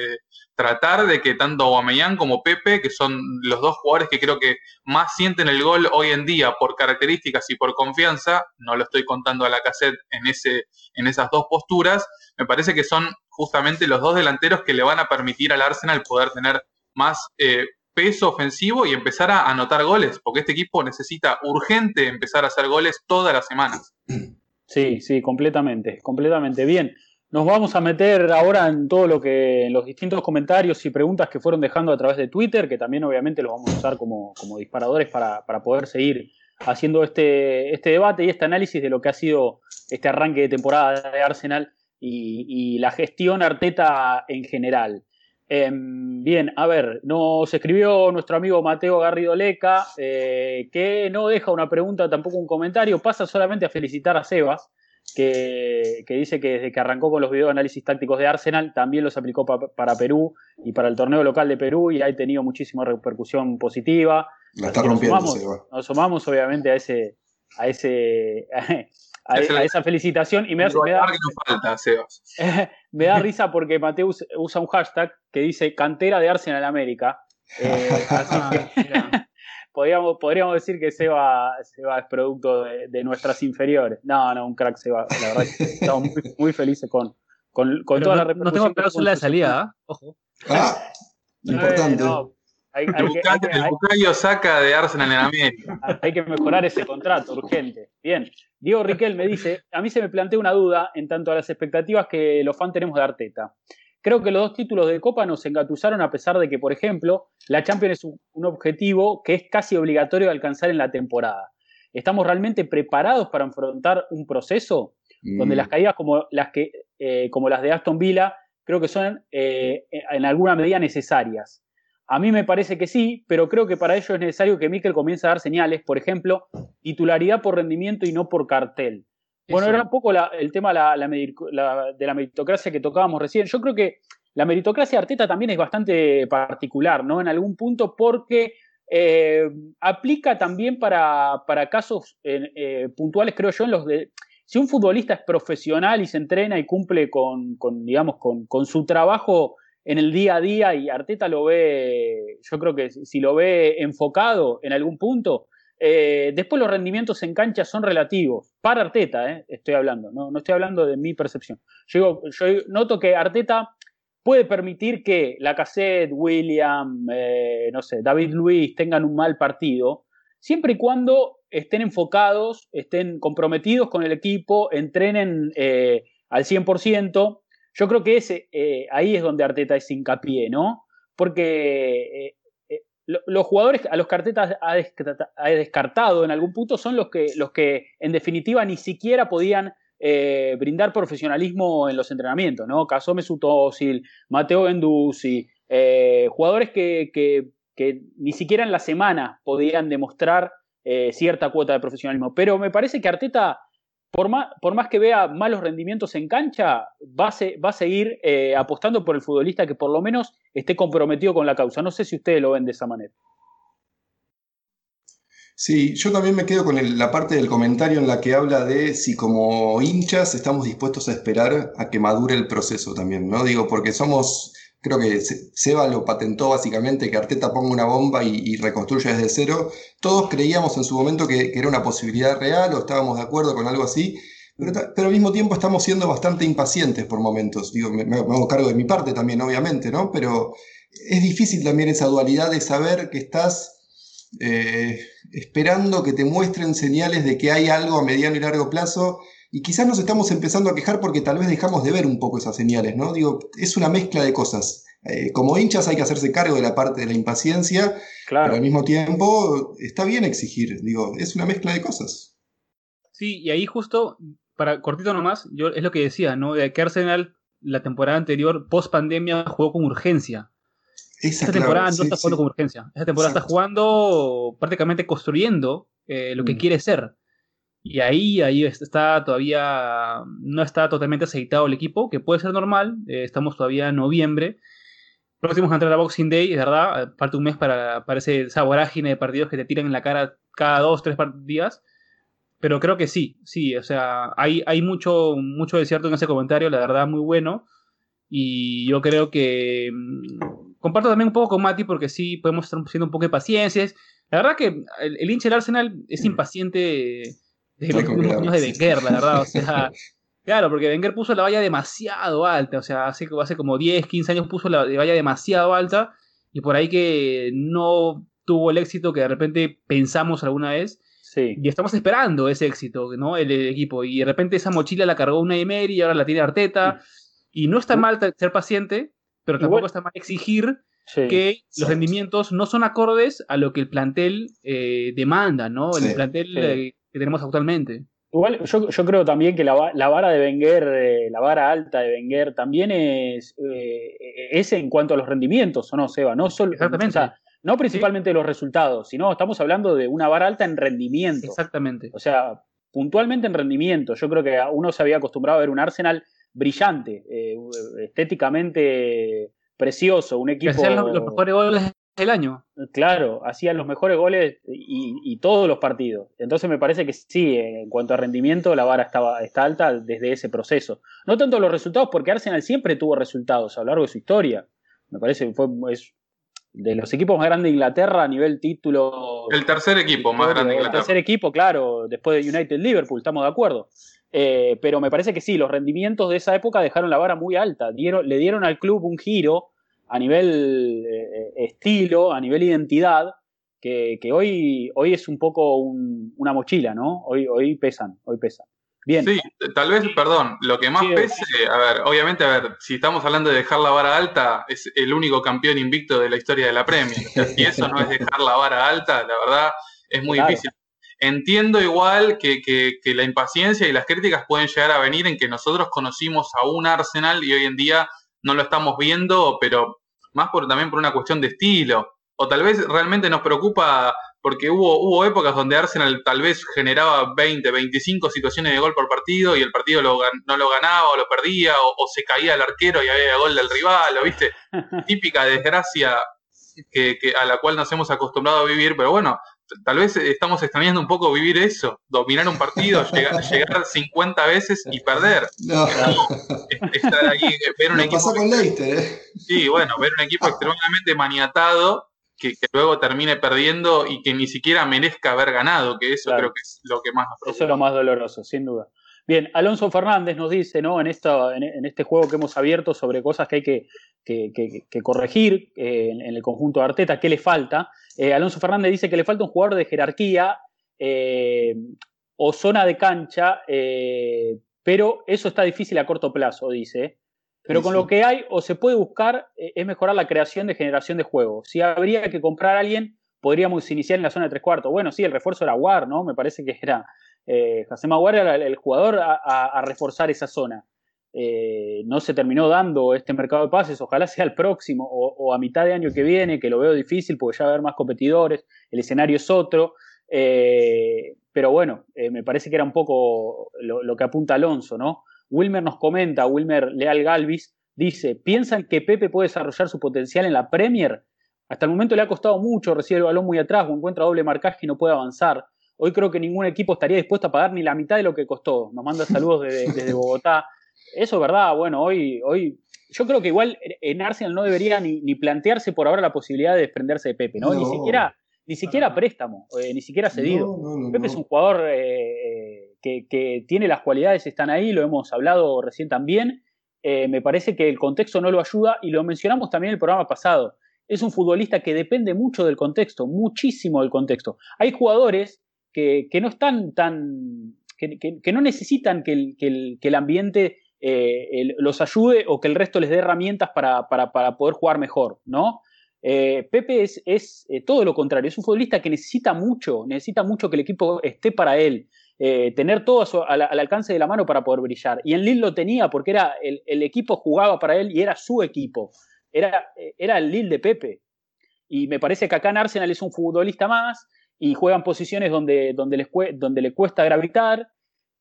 tratar de que tanto Aubameyang como Pepe, que son los dos jugadores que creo que más sienten el gol hoy en día por características y por confianza, no lo estoy contando a Lacazette en esas dos posturas, me parece que son justamente los dos delanteros que le van a permitir al Arsenal poder tener más peso ofensivo y empezar a anotar goles, porque este equipo necesita urgente empezar a hacer goles todas las semanas. Sí, completamente. Bien, nos vamos a meter ahora en todo en los distintos comentarios y preguntas que fueron dejando a través de Twitter, que también obviamente los vamos a usar como disparadores para poder seguir haciendo este debate y este análisis de lo que ha sido este arranque de temporada de Arsenal y la gestión Arteta en general. Bien, a ver, nos escribió nuestro amigo Mateo Garrido Leca, que no deja una pregunta, tampoco un comentario, pasa solamente a felicitar a Sebas, que dice que desde que arrancó con los videos de análisis tácticos de Arsenal, también los aplicó para Perú y para el torneo local de Perú, y ha tenido muchísima repercusión positiva. La está rompiendo, Sebas. Nos sumamos obviamente a esa felicitación, y me da risa porque Mateo usa un hashtag que dice cantera de Arsenal América, así que podríamos decir que Seba es producto de nuestras inferiores. No, un crack Seba, la verdad que estamos muy felices con toda la repercusión. No tengo cláusula de salida, ojo. Importante. El Bucayo saca de Arsenal en América. Hay que mejorar ese contrato, urgente. Bien, Diego Riquel me dice: a mí se me plantea una duda en tanto a las expectativas que los fans tenemos de Arteta. Creo que los 2 títulos de Copa nos engatusaron, a pesar de que, por ejemplo, la Champions es un objetivo que es casi obligatorio de alcanzar en la temporada. ¿Estamos realmente preparados para enfrentar un proceso donde las caídas como las de Aston Villa creo que son en alguna medida necesarias? A mí me parece que sí, pero creo que para ello es necesario que Mikel comience a dar señales, por ejemplo, titularidad por rendimiento y no por cartel. Bueno, era un poco el tema de la meritocracia que tocábamos recién. Yo creo que la meritocracia de Arteta también es bastante particular, ¿no? En algún punto, porque aplica también para casos puntuales, creo yo, en los de... Si un futbolista es profesional y se entrena y cumple con su trabajo en el día a día, y Arteta lo ve, yo creo que si lo ve enfocado en algún punto, después los rendimientos en cancha son relativos. Para Arteta, estoy hablando, no estoy hablando de mi percepción. Yo noto que Arteta puede permitir que Lacazette, William, David Luiz tengan un mal partido, siempre y cuando estén enfocados, estén comprometidos con el equipo, entrenen al 100%. Yo creo que ahí es donde Arteta es hincapié, ¿no? Porque los jugadores a los que Arteta ha descartado en algún punto son los que en definitiva ni siquiera podían brindar profesionalismo en los entrenamientos, ¿no? Caso Mesut Özil, Matteo Guendouzi, jugadores que ni siquiera en la semana podían demostrar cierta cuota de profesionalismo. Pero me parece que Arteta por más que vea malos rendimientos en cancha, va a seguir apostando por el futbolista que por lo menos esté comprometido con la causa. No sé si ustedes lo ven de esa manera. Sí, yo también me quedo con la parte del comentario en la que habla de si como hinchas estamos dispuestos a esperar a que madure el proceso también, ¿no? Digo, porque creo que Seba lo patentó básicamente, que Arteta ponga una bomba y reconstruya desde cero. Todos creíamos en su momento que era una posibilidad real o estábamos de acuerdo con algo así, pero al mismo tiempo estamos siendo bastante impacientes por momentos. Digo, me hago cargo de mi parte también, obviamente, ¿no? Pero es difícil también esa dualidad de saber que estás esperando que te muestren señales de que hay algo a mediano y largo plazo, y quizás nos estamos empezando a quejar porque tal vez dejamos de ver un poco esas señales, ¿no? Digo, es una mezcla de cosas. Como hinchas hay que hacerse cargo de la parte de la impaciencia, claro, pero al mismo tiempo está bien exigir, digo, es una mezcla de cosas. Sí, y ahí justo, para cortito nomás, es lo que decía, ¿no? De que Arsenal la temporada anterior, post pandemia, jugó con urgencia. Esta temporada no está jugando con urgencia. Esta temporada está jugando prácticamente construyendo lo que quiere ser. Y ahí está todavía, no está totalmente aceitado el equipo, que puede ser normal. Estamos todavía en noviembre. Próximos a entrar a Boxing Day, es verdad. Falta un mes para esa vorágine de partidos que te tiran en la cara cada 2-3 días. Pero creo que sí. O sea, hay mucho de cierto en ese comentario, la verdad, muy bueno. Y yo creo que comparto también un poco con Mati, porque sí podemos estar haciendo un poco de paciencia. La verdad que el hincha del Arsenal es impaciente desde los últimos años de Wenger, la verdad. O sea, claro, porque Wenger puso la valla demasiado alta. O sea, hace como 10, 15 años puso la valla demasiado alta, y por ahí que no tuvo el éxito que de repente pensamos alguna vez. Sí. Y estamos esperando ese éxito, ¿no? El equipo. Y de repente esa mochila la cargó Unai Emery y ahora la tiene Arteta. Sí. Y no está mal ser paciente, pero tampoco está mal exigir que los rendimientos no son acordes a lo que el plantel demanda, ¿no? El plantel que tenemos actualmente. Igual yo creo también que la vara de Wenger, la vara alta de Wenger también es en cuanto a los rendimientos, ¿o no, Seba? No solo, exactamente. O sea, no principalmente los resultados, sino estamos hablando de una vara alta en rendimiento. Exactamente. O sea, puntualmente en rendimiento. Yo creo que uno se había acostumbrado a ver un Arsenal brillante, estéticamente precioso, un equipo... Que hacían los mejores goles del año. Claro, hacían los mejores goles y todos los partidos. Entonces me parece que sí, en cuanto a rendimiento, la vara está alta desde ese proceso. No tanto los resultados, porque Arsenal siempre tuvo resultados a lo largo de su historia. Me parece que es de los equipos más grandes de Inglaterra a nivel título... El tercer equipo más grande de Inglaterra. El tercer equipo, claro, después de United-Liverpool, estamos de acuerdo. Pero me parece que sí, los rendimientos de esa época dejaron la vara muy alta, le dieron al club un giro a nivel estilo, a nivel identidad, que hoy es un poco una mochila, ¿no? Hoy pesan. Bien. Sí, tal vez, perdón, lo que más pese, obviamente, si estamos hablando de dejar la vara alta, es el único campeón invicto de la historia de la Premier. O sea, si eso no es dejar la vara alta, la verdad es muy difícil. Entiendo igual que la impaciencia y las críticas pueden llegar a venir en que nosotros conocimos a un Arsenal y hoy en día no lo estamos viendo, pero más también por una cuestión de estilo. O tal vez realmente nos preocupa porque hubo épocas donde Arsenal tal vez generaba 20, 25 situaciones de gol por partido y el partido no lo ganaba o lo perdía o se caía el arquero y había gol del rival, ¿o viste? Típica desgracia que a la cual nos hemos acostumbrado a vivir, pero bueno, tal vez estamos extrañando un poco vivir eso, dominar un partido, llegar 50 veces y perder. No. Estar ahí, ver un equipo. Pasó con Leicester, Sí, bueno, ver un equipo extremadamente maniatado que luego termine perdiendo y que ni siquiera merezca haber ganado, que eso creo que es lo que más nos preocupa. Eso es lo más doloroso, sin duda. Bien, Alonso Fernández nos dice, ¿no? En este juego que hemos abierto sobre cosas que hay que corregir en el conjunto de Arteta, ¿qué le falta? Alonso Fernández dice que le falta un jugador de jerarquía o zona de cancha, pero eso está difícil a corto plazo, dice. Pero con lo que hay o se puede buscar es mejorar la creación de generación de juego. Si habría que comprar a alguien, podríamos iniciar en la zona de 3/4. Bueno, sí, el refuerzo era War, ¿no? Me parece que era... Hacem Aouar era el jugador a reforzar esa zona. No se terminó dando este mercado de pases, ojalá sea el próximo o a mitad de año que viene, que lo veo difícil porque ya va a haber más competidores, el escenario es otro, pero bueno, me parece que era un poco lo que apunta Alonso, ¿no? Wilmer nos comenta, Wilmer Leal Galvis, dice, ¿piensan que Pepe puede desarrollar su potencial en la Premier? Hasta el momento le ha costado mucho, recibe el balón muy atrás o encuentra doble marcaje y no puede avanzar. Hoy creo que ningún equipo estaría dispuesto a pagar ni la mitad de lo que costó. Nos manda saludos desde Bogotá. Eso es verdad, bueno, hoy yo creo que igual en Arsenal no debería ni plantearse por ahora la posibilidad de desprenderse de Pepe, ¿no? Ni siquiera préstamo, ni siquiera cedido. Pepe es un jugador que tiene las cualidades, están ahí, lo hemos hablado recién también. Me parece que el contexto no lo ayuda y lo mencionamos también en el programa pasado. Es un futbolista que depende mucho del contexto, muchísimo del contexto. Hay jugadores que no están que no necesitan que el ambiente los ayude o que el resto les dé herramientas para poder jugar mejor, ¿no? Pepe es todo lo contrario, es un futbolista que necesita mucho que el equipo esté para él, tener todo al alcance de la mano para poder brillar. Y en Lille lo tenía porque era el equipo jugaba para él y era su equipo, era el Lille de Pepe. Y me parece que acá en Arsenal es un futbolista más y juega en posiciones donde le cuesta gravitar.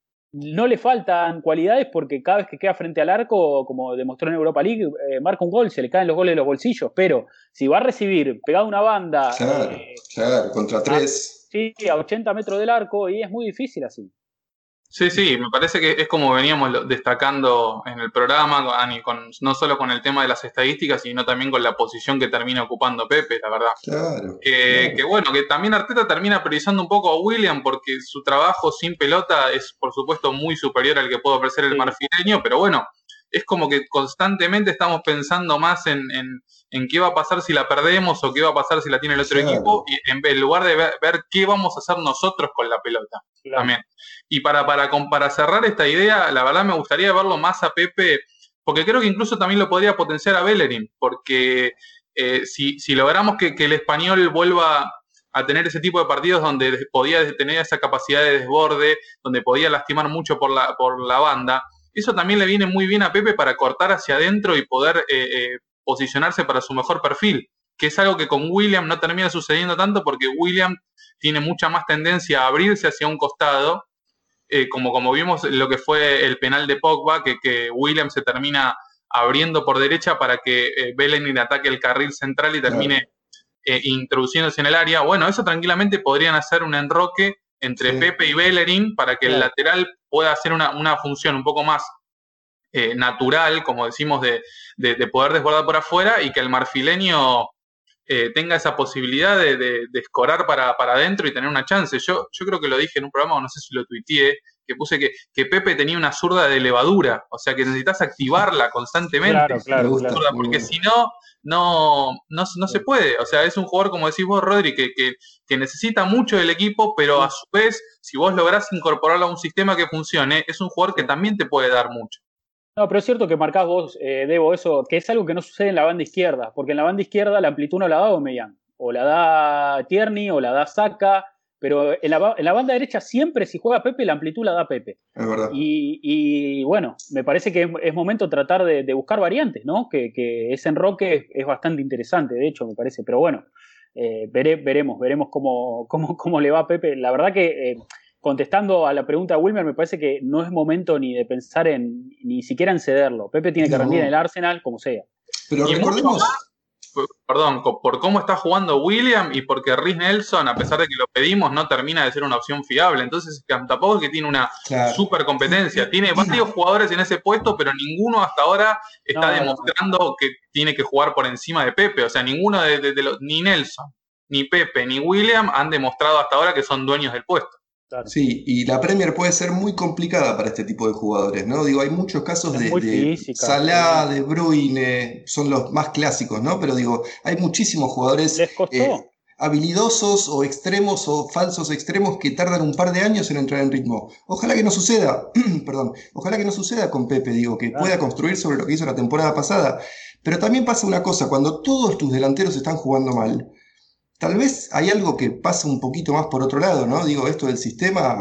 No le faltan cualidades porque cada vez que queda frente al arco, como demostró en Europa League, marca un gol, se le caen los goles de los bolsillos, pero si va a recibir pegado a una banda... Claro, contra tres. Sí, a 80 metros del arco, y es muy difícil así. Sí, me parece que es como veníamos destacando en el programa, Ani, no solo con el tema de las estadísticas, sino también con la posición que termina ocupando Pepe, la verdad. Claro. Que bueno, que también Arteta termina priorizando un poco a William porque su trabajo sin pelota es, por supuesto, muy superior al que puede ofrecer el marfileño, pero bueno, es como que constantemente estamos pensando más en qué va a pasar si la perdemos o qué va a pasar si la tiene el otro equipo, y en lugar de ver qué vamos a hacer nosotros con la pelota. Claro. También. Y para cerrar esta idea, la verdad me gustaría verlo más a Pepe, porque creo que incluso también lo podría potenciar a Bellerín, porque si logramos que el español vuelva a tener ese tipo de partidos donde podía tener esa capacidad de desborde, donde podía lastimar mucho por la banda, eso también le viene muy bien a Pepe para cortar hacia adentro y poder posicionarse para su mejor perfil, que es algo que con William no termina sucediendo tanto porque William tiene mucha más tendencia a abrirse hacia un costado, como vimos lo que fue el penal de Pogba, que William se termina abriendo por derecha para que Bellerín ataque el carril central y termine introduciéndose en el área. Bueno, eso tranquilamente podrían hacer un enroque entre Pepe y Bellerín para que el lateral pueda hacer una función un poco más natural, como decimos, de poder desbordar por afuera y que el marfileño tenga esa posibilidad de escorar para adentro y tener una chance. Yo creo que lo dije en un programa, no sé si lo tuiteé, que puse que Pepe tenía una zurda de levadura, o sea que necesitas activarla constantemente, claro, porque si no se puede. O sea, es un jugador, como decís vos, Rodri, que necesita mucho del equipo, pero a su vez, si vos lográs incorporarlo a un sistema que funcione, es un jugador que también te puede dar mucho. No, pero es cierto que marcás vos, Debo, eso, que es algo que no sucede en la banda izquierda, porque en la banda izquierda la amplitud no la da Aubameyang, o la da Tierney, o la da Saka, pero en la banda derecha siempre, si juega Pepe, la amplitud la da Pepe. Es verdad. Y bueno, me parece que es momento de tratar de buscar variantes, ¿no? Que ese enroque es bastante interesante, de hecho, me parece, pero bueno, veremos cómo le va a Pepe. La verdad que... contestando a la pregunta de Wilmer, me parece que no es momento ni de pensar ni siquiera en cederlo. Pepe tiene que rendir en el Arsenal como sea. Pero recordemos... Perdón, por cómo está jugando William y porque Reiss Nelson, a pesar de que lo pedimos, no termina de ser una opción fiable. Entonces, tampoco es que tiene una super competencia. Tiene varios jugadores en ese puesto, pero ninguno hasta ahora está demostrando que tiene que jugar por encima de Pepe. O sea, ninguno ni Nelson, ni Pepe, ni William han demostrado hasta ahora que son dueños del puesto. Claro. Sí, y la Premier puede ser muy complicada para este tipo de jugadores, ¿no? Digo, hay muchos casos de Salah, De Bruyne, son los más clásicos, ¿no? Pero digo, hay muchísimos jugadores habilidosos o extremos o falsos extremos que tardan un par de años en entrar en ritmo. Ojalá que no suceda, ojalá que no suceda con Pepe, digo, que pueda construir sobre lo que hizo la temporada pasada. Pero también pasa una cosa, cuando todos tus delanteros están jugando mal, tal vez hay algo que pasa un poquito más por otro lado, ¿no? Digo, esto del sistema,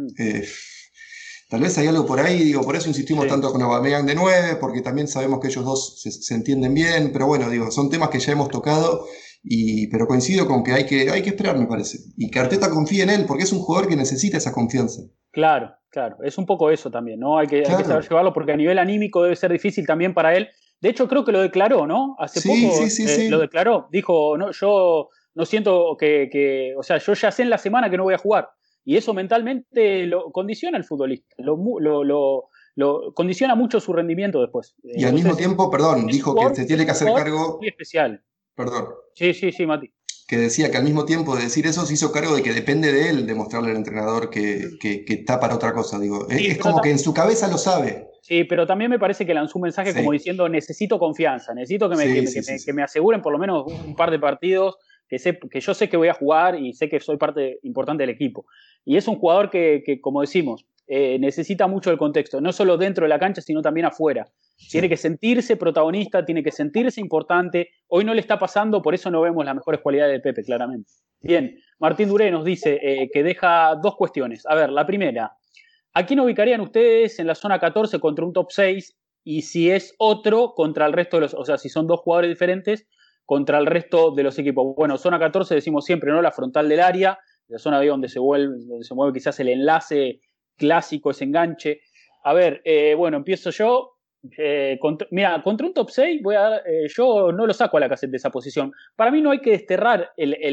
tal vez hay algo por ahí, digo, por eso insistimos tanto con Aubameyang de 9, porque también sabemos que ellos dos se entienden bien, pero bueno, digo, son temas que ya hemos tocado Pero coincido con que hay que esperar, me parece. Y que Arteta confíe en él, porque es un jugador que necesita esa confianza. Claro, es un poco eso también, ¿no? Hay que saber llevarlo porque a nivel anímico debe ser difícil también para él. De hecho, creo que lo declaró, ¿no? Hace poco lo declaró. Dijo, no, yo no siento o sea, yo ya sé en la semana que no voy a jugar. Y eso mentalmente lo condiciona al futbolista. Lo condiciona mucho su rendimiento después. Y al mismo tiempo, dijo que se tiene que hacer cargo. Muy especial. Perdón. Sí, Mati. Que decía que al mismo tiempo de decir eso se hizo cargo de que depende de él demostrarle al entrenador que está para otra cosa. Digo, sí, es como que en su cabeza lo sabe. Sí, pero también me parece que lanzó un mensaje como diciendo necesito confianza, necesito que me aseguren por lo menos un par de partidos que yo sé que voy a jugar y sé que soy parte importante del equipo. Y es un jugador que como decimos, necesita mucho el contexto, no solo dentro de la cancha, sino también afuera. Sí. Tiene que sentirse protagonista, tiene que sentirse importante. Hoy no le está pasando, por eso no vemos las mejores cualidades de Pepe, claramente. Bien, Martín Duré nos dice que deja 2 cuestiones. A ver, la primera, ¿a quién ubicarían ustedes en la zona 14 contra un top 6? Y si es otro contra el resto de los... O sea, si son 2 jugadores diferentes contra el resto de los equipos. Bueno, zona 14 decimos siempre, ¿no? La frontal del área, la zona B donde se mueve quizás el enlace clásico, ese enganche. A ver, bueno, empiezo yo. Mira, contra un top 6 voy a dar, yo no lo saco a Lacazette de esa posición. Para mí no hay que desterrar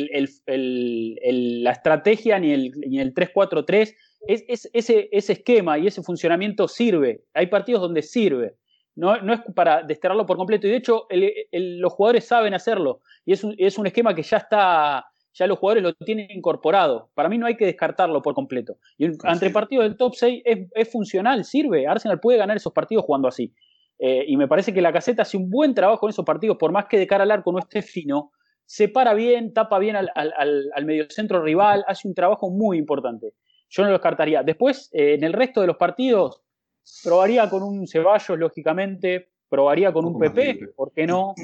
la estrategia ni el 3-4-3. Ese esquema y ese funcionamiento sirve. Hay partidos donde sirve. No es para desterrarlo por completo. Y de hecho, los jugadores saben hacerlo. Y es un esquema que ya está... Ya los jugadores lo tienen incorporado. Para mí no hay que descartarlo por completo. Y entre partidos del top 6 es funcional, sirve. Arsenal puede ganar esos partidos jugando así. Y me parece que Lacazette hace un buen trabajo en esos partidos, por más que de cara al arco no esté fino, se para bien, tapa bien al mediocentro rival, hace un trabajo muy importante. Yo no lo descartaría. Después, en el resto de los partidos, probaría con un Ceballos, lógicamente, probaría con un PP, ¿por qué no?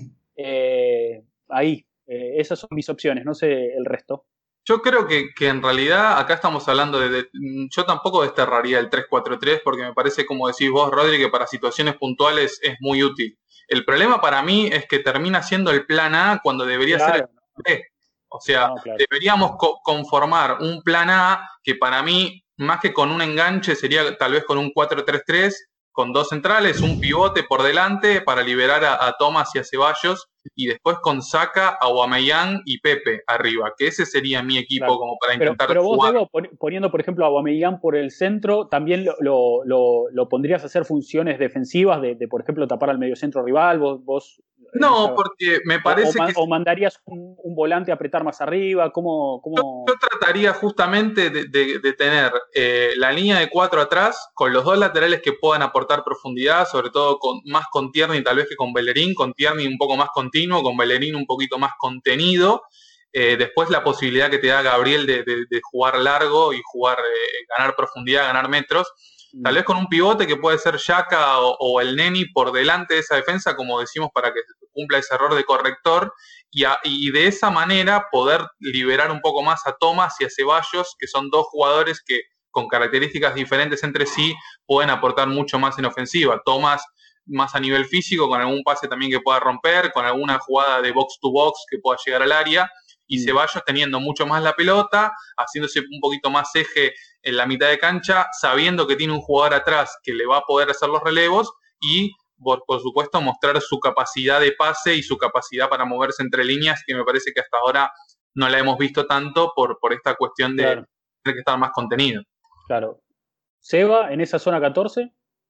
Ahí. Esas son mis opciones, no sé el resto. Yo creo que en realidad acá estamos hablando yo tampoco desterraría el 3-4-3 porque me parece, como decís vos, Rodri, que para situaciones puntuales es muy útil. El problema para mí es que termina siendo el plan A cuando debería ser el plan B. O sea, deberíamos conformar un plan A que para mí, más que con un enganche, sería tal vez con un 4-3-3, con 2 centrales, un pivote por delante para liberar a Thomas y a Ceballos, y después con Saka, Aubameyang y Pepe arriba, que ese sería mi equipo como para intentar pero vos, jugar. Diego, poniendo por ejemplo a Aubameyang por el centro, ¿también lo pondrías a hacer funciones defensivas de por ejemplo tapar al mediocentro rival? Vos no, porque me parece o mandarías un volante a apretar más arriba. ¿Cómo? Yo trataría justamente de tener la línea de 4 atrás, con los 2 laterales que puedan aportar profundidad, sobre todo más con Tierney tal vez que con Bellerín, con Tierney un poco más continuo, con Bellerín un poquito más contenido. Después la posibilidad que te da Gabriel de jugar largo y jugar, ganar profundidad, ganar metros. Tal vez con un pivote que puede ser Xhaka o el Neni por delante de esa defensa, como decimos, para que cumpla ese error de corrector, y de esa manera poder liberar un poco más a Thomas y a Ceballos, que son 2 jugadores que con características diferentes entre sí pueden aportar mucho más en ofensiva. Thomas más a nivel físico, con algún pase también que pueda romper, con alguna jugada de box to box que pueda llegar al área, y Ceballos teniendo mucho más la pelota, haciéndose un poquito más eje en la mitad de cancha, sabiendo que tiene un jugador atrás que le va a poder hacer los relevos y, por supuesto, mostrar su capacidad de pase y su capacidad para moverse entre líneas, que me parece que hasta ahora no la hemos visto tanto por esta cuestión de tener que estar más contenido. Claro. Seba, en esa zona 14.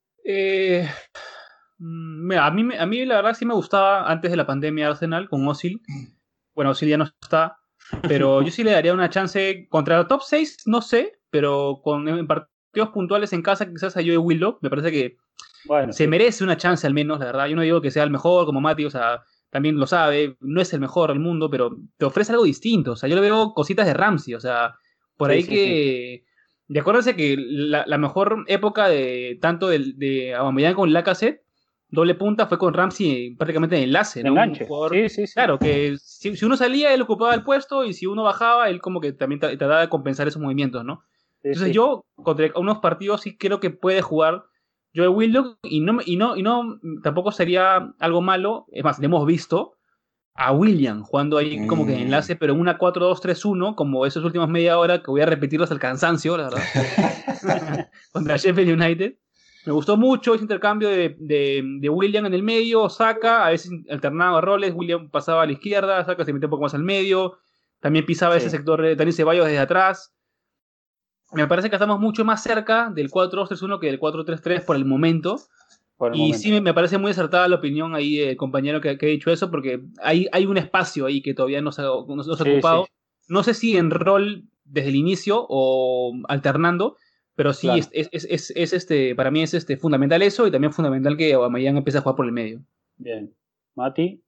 Mira, a mí la verdad sí me gustaba antes de la pandemia Arsenal con Ozil. Bueno, Ozil ya no está, pero yo sí le daría una chance contra el top 6, no sé, pero en partidos puntuales en casa quizás a Joe Willock, me parece que se merece una chance al menos, la verdad. Yo no digo que sea el mejor como Mati, o sea, también lo sabe, no es el mejor del mundo, pero te ofrece algo distinto, o sea, yo le veo cositas de Ramsey, o sea, por ahí que... Y acuérdense que la mejor época de tanto de Aubameyang con Lacazette, doble punta, fue con Ramsey prácticamente en enlace, ¿no? Enganche. Claro, que si uno salía, él ocupaba el puesto, y si uno bajaba, él como que también trataba de compensar esos movimientos, ¿no? Entonces yo, contra unos partidos, sí creo que puede jugar Joe Willock, y no tampoco sería algo malo, es más, lo hemos visto, a William, jugando ahí como que en enlace, pero en una 4-2-3-1, como esos últimos media hora, que voy a repetirlos al cansancio, la verdad, contra Sheffield United. Me gustó mucho ese intercambio de William en el medio, Saka, a veces alternaba roles, William pasaba a la izquierda, Saka se metía un poco más al medio, también pisaba ese sector de Dani Ceballos desde atrás. Me parece que estamos mucho más cerca del 4-2-3-1 que del 4-3-3 por el momento. Sí, me parece muy acertada la opinión ahí del compañero que ha dicho eso, porque hay un espacio ahí que todavía no se ha ocupado. Sí. No sé si en rol desde el inicio o alternando, pero sí claro. es para mí es fundamental eso, y también fundamental que Aubameyang empiece a jugar por el medio. Bien. Mati.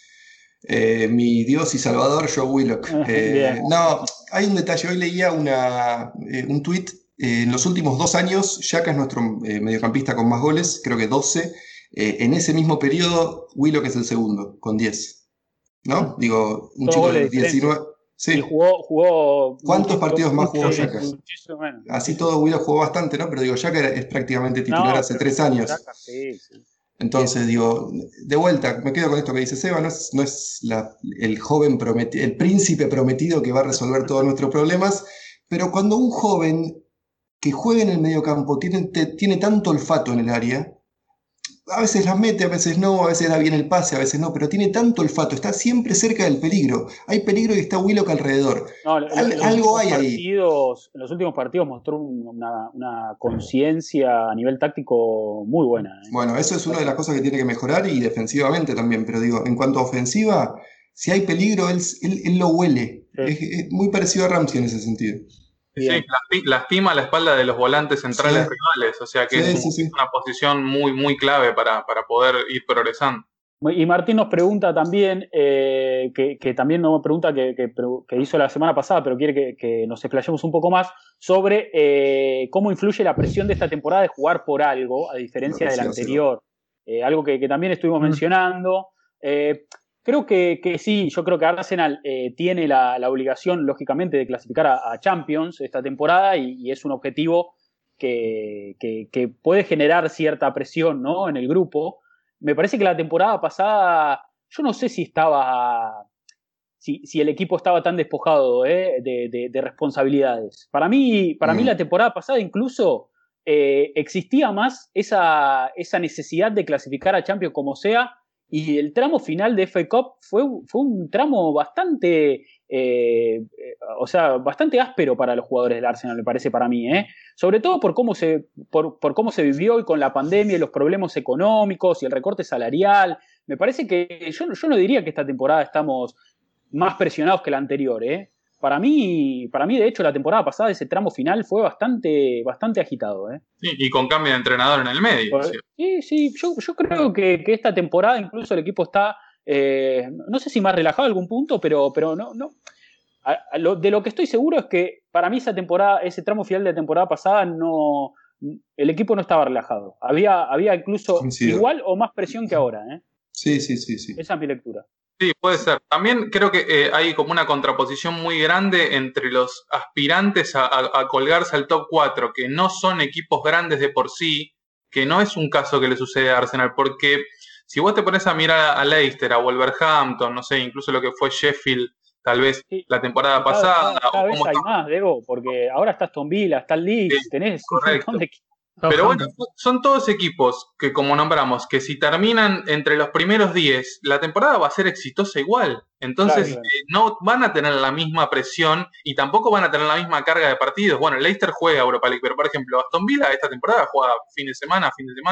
Mi Dios y Salvador, Joe Willock. No, hay un detalle. Hoy leía un tuit. En los últimos 2 años, Xhaka es nuestro mediocampista con más goles, creo que 12. En ese mismo periodo, Willock es el segundo, con 10. ¿No? Digo, un chico de 19. Sí. Y jugó ¿Cuántos partidos más jugó Xhaka? Así todo, Willock jugó bastante, ¿no? Pero digo, Xhaka es prácticamente titular hace 3 años. Xhaka, sí. Entonces, digo, de vuelta, me quedo con esto que dice Seba, no es el joven prometido, el príncipe prometido que va a resolver todos nuestros problemas, pero cuando un joven que juega en el mediocampo tiene tanto olfato en el área, a veces la mete, a veces no, a veces da bien el pase, a veces no, pero tiene tanto olfato, está siempre cerca del peligro. Hay peligro y está Willock alrededor. No, algo hay ahí. En los últimos partidos mostró una conciencia a nivel táctico muy buena. Bueno, eso es una de las cosas que tiene que mejorar, y defensivamente también, pero digo, en cuanto a ofensiva, si hay peligro, él lo huele. Sí. Es muy parecido a Ramsey en ese sentido. Sí, lastima la espalda de los volantes centrales rivales, o sea que es una posición muy, muy clave para poder ir progresando. Y Martín nos pregunta también, que también nos pregunta que hizo la semana pasada, pero quiere que nos explayemos un poco más, sobre cómo influye la presión de esta temporada de jugar por algo, a diferencia de la anterior. Algo que también estuvimos mencionando. Creo que sí, yo creo que Arsenal tiene la obligación, lógicamente, de clasificar a Champions esta temporada, y es un objetivo que puede generar cierta presión, ¿no?, en el grupo. Me parece que la temporada pasada, yo no sé si el equipo estaba tan despojado de responsabilidades. Para mí la temporada pasada incluso existía más esa necesidad de clasificar a Champions como sea. Y el tramo final de FA Cup fue un tramo bastante bastante áspero para los jugadores del Arsenal, me parece, para mí, sobre todo por cómo se vivió, y con la pandemia y los problemas económicos y el recorte salarial. Me parece que yo no diría que esta temporada estamos más presionados que la anterior. Para mí, de hecho, la temporada pasada ese tramo final fue bastante agitado. Sí, y con cambio de entrenador en el medio. Sí, yo creo que esta temporada incluso el equipo está, no sé si más relajado a algún punto, pero no. De lo que estoy seguro es que para mí ese tramo final de la temporada pasada, el equipo no estaba relajado. Había incluso igual o más presión que ahora. Sí. Esa es mi lectura. Sí, puede ser. También creo que hay como una contraposición muy grande entre los aspirantes a colgarse al top 4, que no son equipos grandes de por sí, que no es un caso que le sucede a Arsenal, porque si vos te pones a mirar a Leicester, a Wolverhampton, no sé, incluso lo que fue Sheffield, tal vez la temporada pasada. Cada vez hay más, Diego, porque ahora está Aston Villa, está el Leeds, tenés un montón de equipos. Pero bueno, son todos equipos que, como nombramos, que si terminan entre los primeros 10, la temporada va a ser exitosa igual. Entonces, claro. No van a tener la misma presión y tampoco van a tener la misma carga de partidos. Bueno, el Leicester juega Europa League, pero por ejemplo, Aston Villa esta temporada juega fin de semana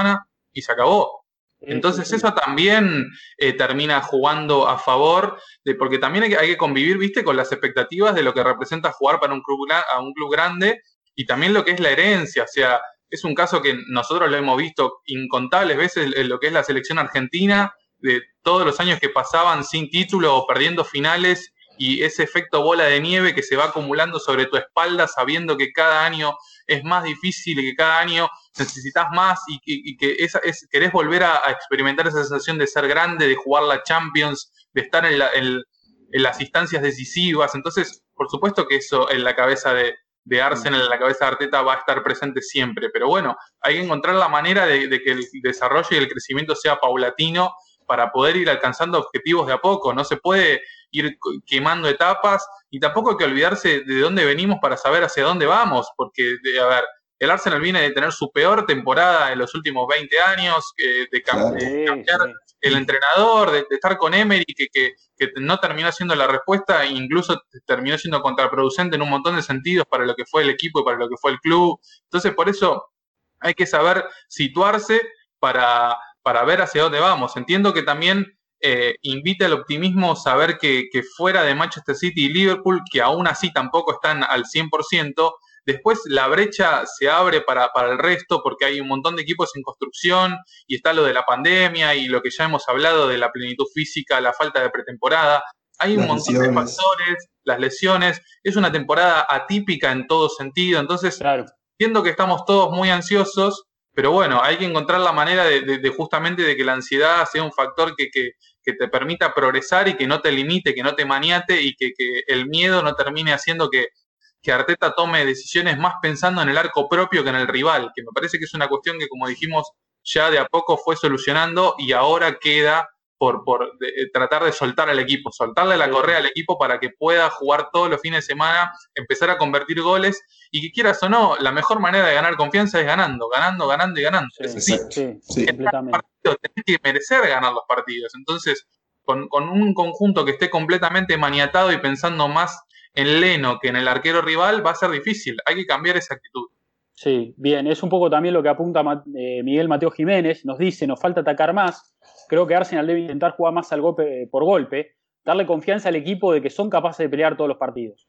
y se acabó. Entonces eso también termina jugando a favor, porque también hay que convivir, ¿viste?, con las expectativas de lo que representa jugar para un club grande, y también lo que es la herencia. O sea, es un caso que nosotros lo hemos visto incontables veces en lo que es la selección argentina, de todos los años que pasaban sin título o perdiendo finales, y ese efecto bola de nieve que se va acumulando sobre tu espalda, sabiendo que cada año es más difícil y que cada año necesitas más, y que querés volver a experimentar esa sensación de ser grande, de jugar la Champions, de estar en las instancias decisivas. Entonces, por supuesto que eso en la cabeza de Arsenal, en la cabeza de Arteta, va a estar presente siempre. Pero bueno, hay que encontrar la manera de que el desarrollo y el crecimiento sea paulatino, para poder ir alcanzando objetivos de a poco. No se puede ir quemando etapas y tampoco hay que olvidarse de dónde venimos para saber hacia dónde vamos, porque, a ver, el Arsenal viene de tener su peor temporada en los últimos 20 años, de cambiar el entrenador, de estar con Emery, que no terminó siendo la respuesta, e incluso terminó siendo contraproducente en un montón de sentidos para lo que fue el equipo y para lo que fue el club. Entonces, por eso hay que saber situarse para ver hacia dónde vamos. Entiendo que también invita al optimismo saber que fuera de Manchester City y Liverpool, que aún así tampoco están al 100%, después la brecha se abre para el resto, porque hay un montón de equipos en construcción y está lo de la pandemia y lo que ya hemos hablado de la plenitud física, la falta de pretemporada. Hay un montón de factores, las lesiones. Es una temporada atípica en todo sentido. Entonces, entiendo que estamos todos muy ansiosos, pero bueno, hay que encontrar la manera de justamente de que la ansiedad sea un factor que te permita progresar y que no te limite, que no te maniate y que el miedo no termine haciendo que Arteta tome decisiones más pensando en el arco propio que en el rival, que me parece que es una cuestión que, como dijimos, ya de a poco fue solucionando y ahora queda por tratar de soltar al equipo, soltarle la correa al equipo para que pueda jugar todos los fines de semana, empezar a convertir goles y que quieras o no, la mejor manera de ganar confianza es ganando y ganando. Es así. Sí, completamente. Tenés que merecer ganar los partidos. Entonces, con un conjunto que esté completamente maniatado y pensando más en Leno que en el arquero rival, va a ser difícil. Hay que cambiar esa actitud. Sí, bien, es un poco también lo que apunta Miguel Mateo Jiménez, nos dice, nos falta atacar más, creo que Arsenal debe intentar jugar más al golpe por golpe, darle confianza al equipo de que son capaces de pelear todos los partidos.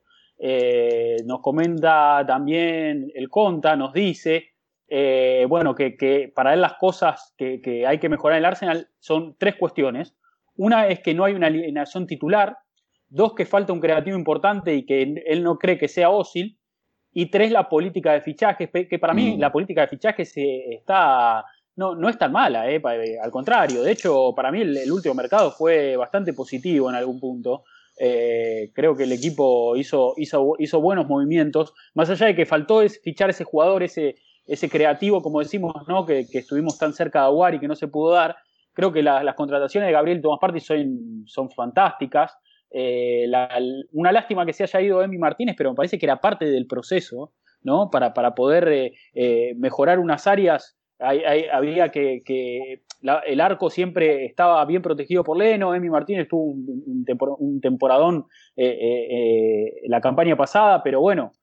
Nos comenta también el Conta, nos dice, bueno, que para él las cosas que hay que mejorar en el Arsenal son 3 cuestiones. Una es que no hay una alineación titular, 2, que falta un creativo importante y que él no cree que sea Özil, y 3, la política de fichajes, que para mí la política de fichajes no es tan mala, al contrario. De hecho, para mí el último mercado fue bastante positivo en algún punto. Creo que el equipo hizo buenos movimientos, más allá de que faltó fichar ese jugador, ese creativo, como decimos, ¿no? que estuvimos tan cerca de Aguar y que no se pudo dar. Creo que las contrataciones de Gabriel Tomás Partey son fantásticas. Una lástima que se haya ido Emi Martínez, pero me parece que era parte del proceso, ¿no? Para poder mejorar unas áreas. Había que el arco siempre estaba bien protegido por Leno. Emi Martínez tuvo un temporadón la campaña pasada, pero bueno,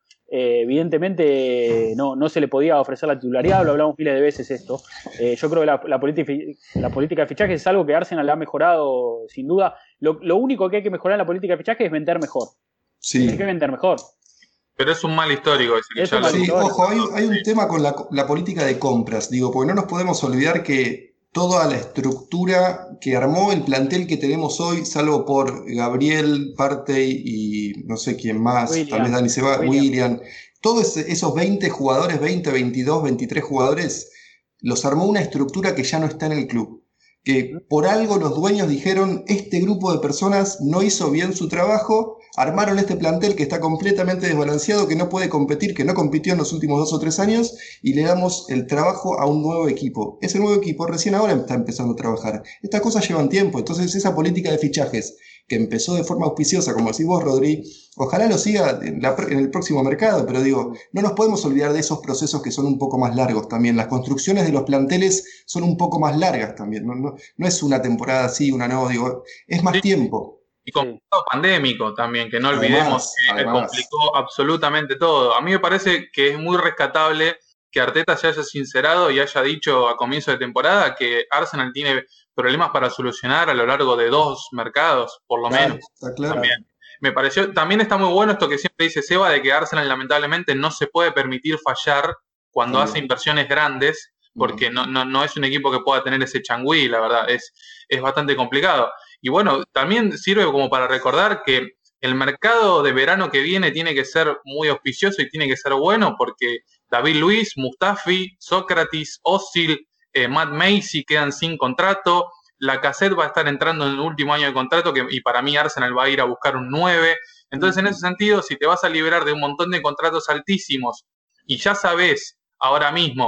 evidentemente no se le podía ofrecer la titularidad. Lo hablamos miles de veces esto. Yo creo que la política de fichajes es algo que Arsenal ha mejorado sin duda. Lo único que hay que mejorar en la política de fichajes es vender mejor. Sí. Hay que vender mejor. Pero es un mal histórico ese que sí, ojo, hay un tema con la política de compras, digo, porque no nos podemos olvidar que toda la estructura que armó el plantel que tenemos hoy, salvo por Gabriel, Partey y no sé quién más, tal vez Dani se va, William, todos esos 20 jugadores, 20, 22, 23 jugadores, los armó una estructura que ya no está en el club. Que por algo los dueños dijeron, este grupo de personas no hizo bien su trabajo, armaron este plantel que está completamente desbalanceado, que no puede competir, que no compitió en los últimos 2 o 3 años, y le damos el trabajo a un nuevo equipo. Ese nuevo equipo recién ahora está empezando a trabajar. Estas cosas llevan tiempo, entonces esa política de fichajes que empezó de forma auspiciosa, como decís vos, Rodri, ojalá lo siga en el próximo mercado, pero digo, no nos podemos olvidar de esos procesos que son un poco más largos también. Las construcciones de los planteles son un poco más largas también. No es una temporada así, una no, digo, es más tiempo. Y complicado pandémico también, que no olvidemos que complicó absolutamente todo. A mí me parece que es muy rescatable que Arteta se haya sincerado y haya dicho a comienzo de temporada que Arsenal tiene problemas para solucionar a lo largo de 2 mercados, por lo menos. Está claro. También. Me pareció, también está muy bueno esto que siempre dice Seba, de que Arsenal lamentablemente no se puede permitir fallar cuando hace inversiones grandes, porque no es un equipo que pueda tener ese changüí, la verdad, es bastante complicado. Y bueno, también sirve como para recordar que el mercado de verano que viene tiene que ser muy auspicioso y tiene que ser bueno, porque David Luiz, Mustafi, Sócrates, Özil, Matt Macy quedan sin contrato. Lacazette va a estar entrando en el último año de contrato y para mí Arsenal va a ir a buscar un 9. Entonces, en ese sentido, si te vas a liberar de un montón de contratos altísimos y ya sabes ahora mismo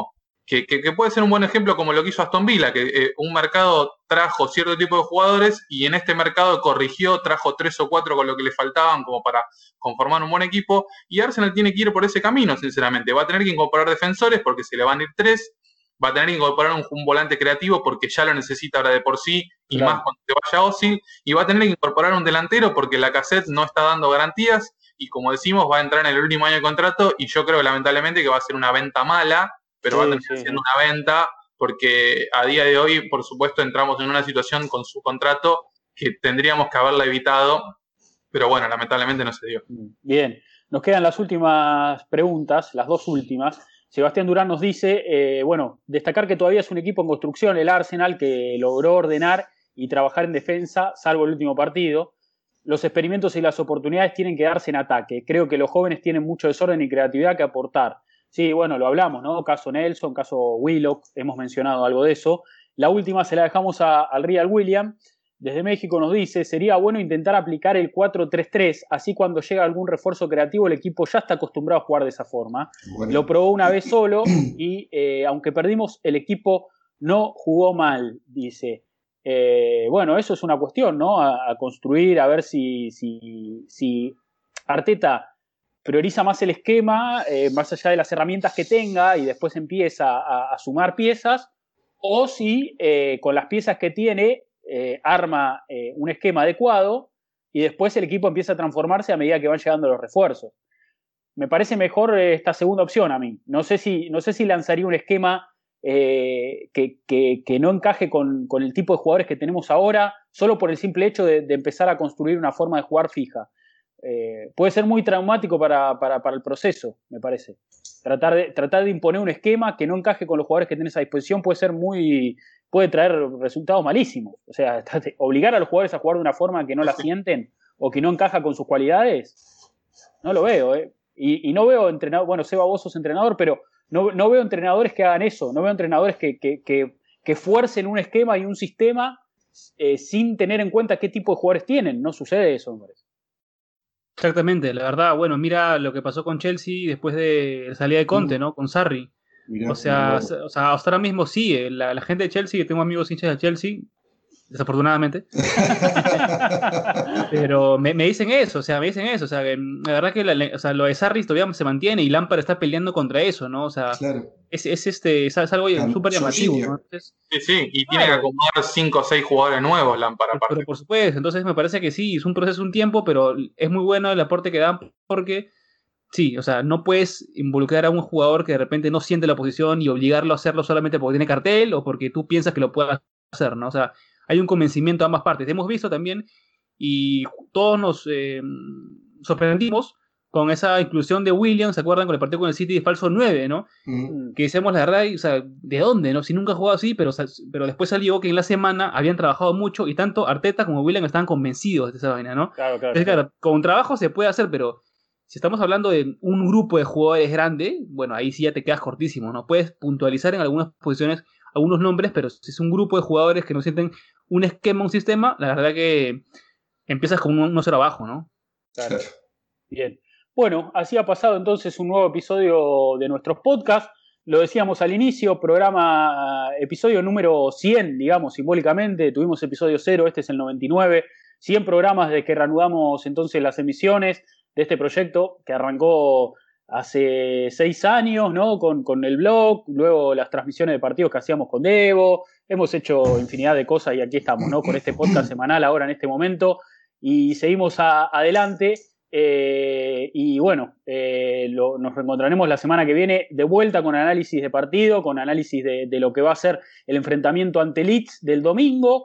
que puede ser un buen ejemplo como lo que hizo Aston Villa, que un mercado trajo cierto tipo de jugadores y en este mercado corrigió, trajo 3 o 4 con lo que le faltaban como para conformar un buen equipo, y Arsenal tiene que ir por ese camino, sinceramente. Va a tener que incorporar defensores porque se le van a ir 3, va a tener que incorporar un volante creativo porque ya lo necesita ahora de por sí, y claro, más cuando se vaya Ozil, y va a tener que incorporar un delantero porque Lacazette no está dando garantías, y como decimos, va a entrar en el último año de contrato, y yo creo lamentablemente que va a ser una venta mala, pero va a terminar siendo una venta, porque a día de hoy, por supuesto, entramos en una situación con su contrato que tendríamos que haberla evitado, pero bueno, lamentablemente no se dio. Bien, nos quedan las últimas preguntas, las 2 últimas. Sebastián Durán nos dice, destacar que todavía es un equipo en construcción, el Arsenal, que logró ordenar y trabajar en defensa, salvo el último partido. Los experimentos y las oportunidades tienen que darse en ataque. Creo que los jóvenes tienen mucho desorden y creatividad que aportar. Sí, bueno, lo hablamos, ¿no? Caso Nelson, caso Willock, hemos mencionado algo de eso. La última se la dejamos al Real William. Desde México nos dice, sería bueno intentar aplicar el 4-3-3, así cuando llega algún refuerzo creativo el equipo ya está acostumbrado a jugar de esa forma. Bueno. Lo probó una vez solo y aunque perdimos, el equipo no jugó mal, dice. Eso es una cuestión, ¿no? A construir, a ver si Arteta prioriza más el esquema, más allá de las herramientas que tenga y después empieza a sumar piezas, o si con las piezas que tiene arma un esquema adecuado y después el equipo empieza a transformarse a medida que van llegando los refuerzos. Me parece mejor esta segunda opción a mí. No sé si lanzaría un esquema que no encaje con el tipo de jugadores que tenemos ahora, solo por el simple hecho de empezar a construir una forma de jugar fija. Puede ser muy traumático para el proceso, me parece. Tratar de imponer un esquema que no encaje con los jugadores que tenés a disposición puede traer resultados malísimos. O sea, obligar a los jugadores a jugar de una forma que no la sienten o que no encaja con sus cualidades, no lo veo. Y no veo entrenador, bueno, Seba, vos sos entrenador, pero no veo entrenadores que hagan eso, no veo entrenadores que fuercen un esquema y un sistema sin tener en cuenta qué tipo de jugadores tienen. No sucede eso, hombre. Exactamente, la verdad, bueno, mira lo que pasó con Chelsea después de la salida de Conte, ¿no? Con Sarri. O sea, hasta ahora mismo sí, la gente de Chelsea, tengo amigos hinchas de Chelsea, desafortunadamente, pero me dicen eso, o sea, que la verdad que lo de Sarri todavía se mantiene y Lampard está peleando contra eso, ¿no? O sea, claro. es algo súper llamativo, ¿no? Entonces, sí, y tiene que acomodar 5 o 6 jugadores nuevos Lampard aparte. Pero por supuesto, entonces me parece que sí, es un proceso, un tiempo, pero es muy bueno el aporte que dan porque sí, o sea, no puedes involucrar a un jugador que de repente no siente la posición y obligarlo a hacerlo solamente porque tiene cartel o porque tú piensas que lo pueda hacer, ¿no? O sea, hay un convencimiento de ambas partes. Hemos visto también, y todos nos sorprendimos con esa inclusión de Williams, ¿se acuerdan? Con el partido con el City de falso 9, ¿no? Que decíamos la verdad, o sea, ¿de dónde, no? Si nunca ha jugado así, pero después salió que en la semana habían trabajado mucho y tanto Arteta como Williams estaban convencidos de esa vaina, ¿no? Claro. Entonces, claro, con trabajo se puede hacer, pero si estamos hablando de un grupo de jugadores grande, bueno, ahí sí ya te quedas cortísimo, ¿no? Puedes puntualizar en algunas posiciones algunos nombres, pero si es un grupo de jugadores que no sienten un esquema, un sistema, la verdad que empiezas con un 1-0 abajo, ¿no? Claro. Bien. Bueno, así ha pasado entonces un nuevo episodio de nuestros podcasts. Lo decíamos al inicio, episodio número 100, digamos, simbólicamente. Tuvimos episodio 0, este es el 99. 100 programas de que reanudamos entonces las emisiones de este proyecto que arrancó hace 6 años, ¿no? Con el blog, luego las transmisiones de partidos que hacíamos con Devo. Hemos hecho infinidad de cosas y aquí estamos, ¿no? Con este podcast semanal ahora en este momento. Y seguimos adelante. Y bueno, nos reencontraremos la semana que viene de vuelta con análisis de partido, con análisis de lo que va a ser el enfrentamiento ante Leeds del domingo.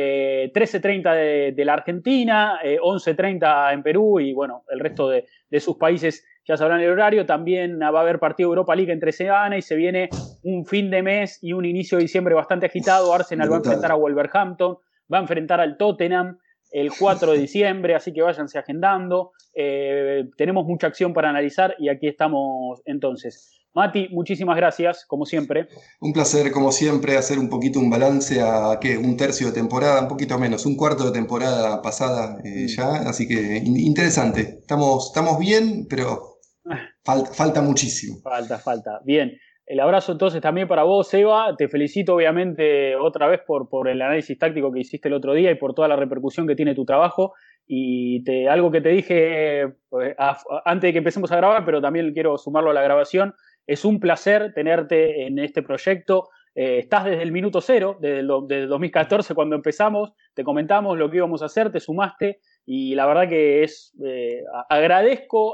13:30 de la Argentina, 11:30 en Perú y bueno, el resto de sus países ya sabrán el horario. También va a haber partido de Europa League entre semana y se viene un fin de mes y un inicio de diciembre bastante agitado. Arsenal va a enfrentar a Wolverhampton, va a enfrentar al Tottenham el 4 de diciembre, así que váyanse agendando. Tenemos mucha acción para analizar y aquí estamos entonces. Mati, muchísimas gracias, como siempre. Un placer, como siempre, hacer un poquito un balance a un tercio de temporada, un poquito menos, un cuarto de temporada pasada ya, así que interesante. Estamos bien, pero falta muchísimo. Falta. Bien. El abrazo entonces también para vos, Seba. Te felicito obviamente otra vez por el análisis táctico que hiciste el otro día y por toda la repercusión que tiene tu trabajo. Y algo que te dije antes de que empecemos a grabar, pero también quiero sumarlo a la grabación, es un placer tenerte en este proyecto. Estás desde el minuto cero, desde el 2014 cuando empezamos, te comentamos lo que íbamos a hacer, te sumaste y la verdad que agradezco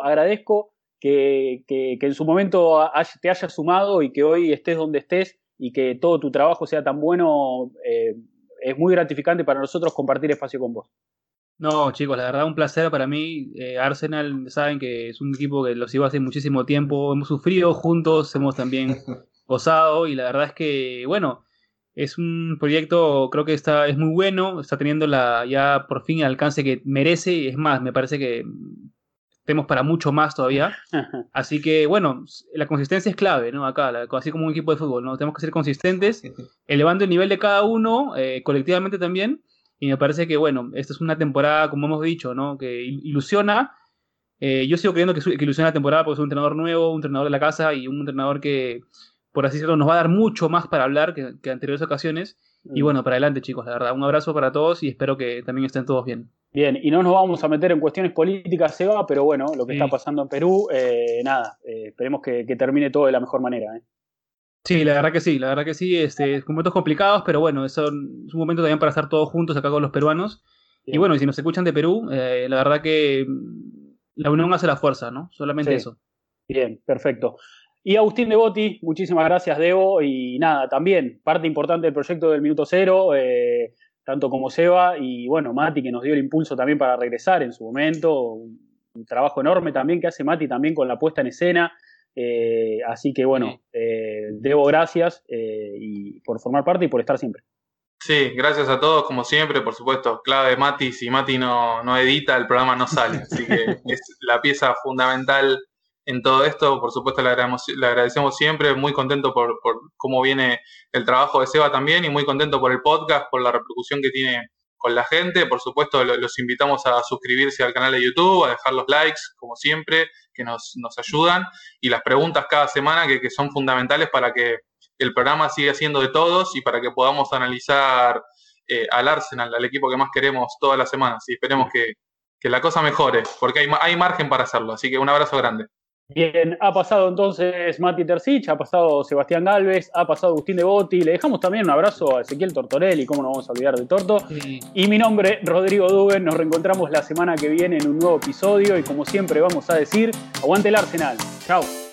que en su momento te hayas sumado y que hoy estés donde estés y que todo tu trabajo sea tan bueno. Es muy gratificante para nosotros compartir espacio con vos. No, chicos, la verdad un placer para mí. Arsenal, saben que es un equipo que lo sigo hace muchísimo tiempo, hemos sufrido juntos, hemos también gozado y la verdad es que, bueno, es un proyecto, creo que es muy bueno, está teniendo ya por fin el alcance que merece y es más, me parece que tenemos para mucho más todavía. Así que, bueno, la consistencia es clave, ¿no? Acá, así como un equipo de fútbol, ¿no? Tenemos que ser consistentes, elevando el nivel de cada uno, colectivamente también. Y me parece que, bueno, esta es una temporada, como hemos dicho, ¿no? Que ilusiona. Yo sigo creyendo que ilusiona la temporada porque es un entrenador nuevo, un entrenador de la casa y un entrenador que, por así decirlo, nos va a dar mucho más para hablar que anteriores ocasiones. Y bueno, para adelante, chicos, la verdad. Un abrazo para todos y espero que también estén todos bien. Bien, y no nos vamos a meter en cuestiones políticas, Seba, pero bueno, lo que está pasando en Perú, esperemos que termine todo de la mejor manera, ¿eh? Sí, la verdad que sí, momentos complicados, pero bueno, es un momento también para estar todos juntos acá con los peruanos. Bien. Y bueno, y si nos escuchan de Perú, la verdad que la unión hace la fuerza, ¿no? Solamente eso. Bien, perfecto. Y Agustín Devotti, muchísimas gracias, Debo, y nada, también parte importante del proyecto del Minuto Cero, tanto como Seba, y bueno, Mati, que nos dio el impulso también para regresar en su momento, un trabajo enorme también que hace Mati también con la puesta en escena. Así que bueno, Debo, gracias y por formar parte y por estar siempre. Sí, gracias a todos, como siempre, por supuesto, clave Mati, si Mati no edita, el programa no sale, así que es la pieza fundamental en todo esto. Por supuesto le agradecemos siempre, muy contento por cómo viene el trabajo de Seba también y muy contento por el podcast, por la repercusión que tiene con la gente. Por supuesto los invitamos a suscribirse al canal de YouTube, a dejar los likes, como siempre, que nos ayudan, y las preguntas cada semana que son fundamentales para que el programa siga siendo de todos y para que podamos analizar al Arsenal, al equipo que más queremos todas las semanas, y esperemos que la cosa mejore, porque hay margen para hacerlo, así que un abrazo grande. Bien, ha pasado entonces Mati Terzic, ha pasado Sebastián Galvez, ha pasado Agustín Devotti, le dejamos también un abrazo a Ezequiel Tortorelli, cómo nos vamos a olvidar de Torto, y mi nombre, Rodrigo Duben, nos reencontramos la semana que viene en un nuevo episodio y como siempre vamos a decir, aguante el Arsenal, chao.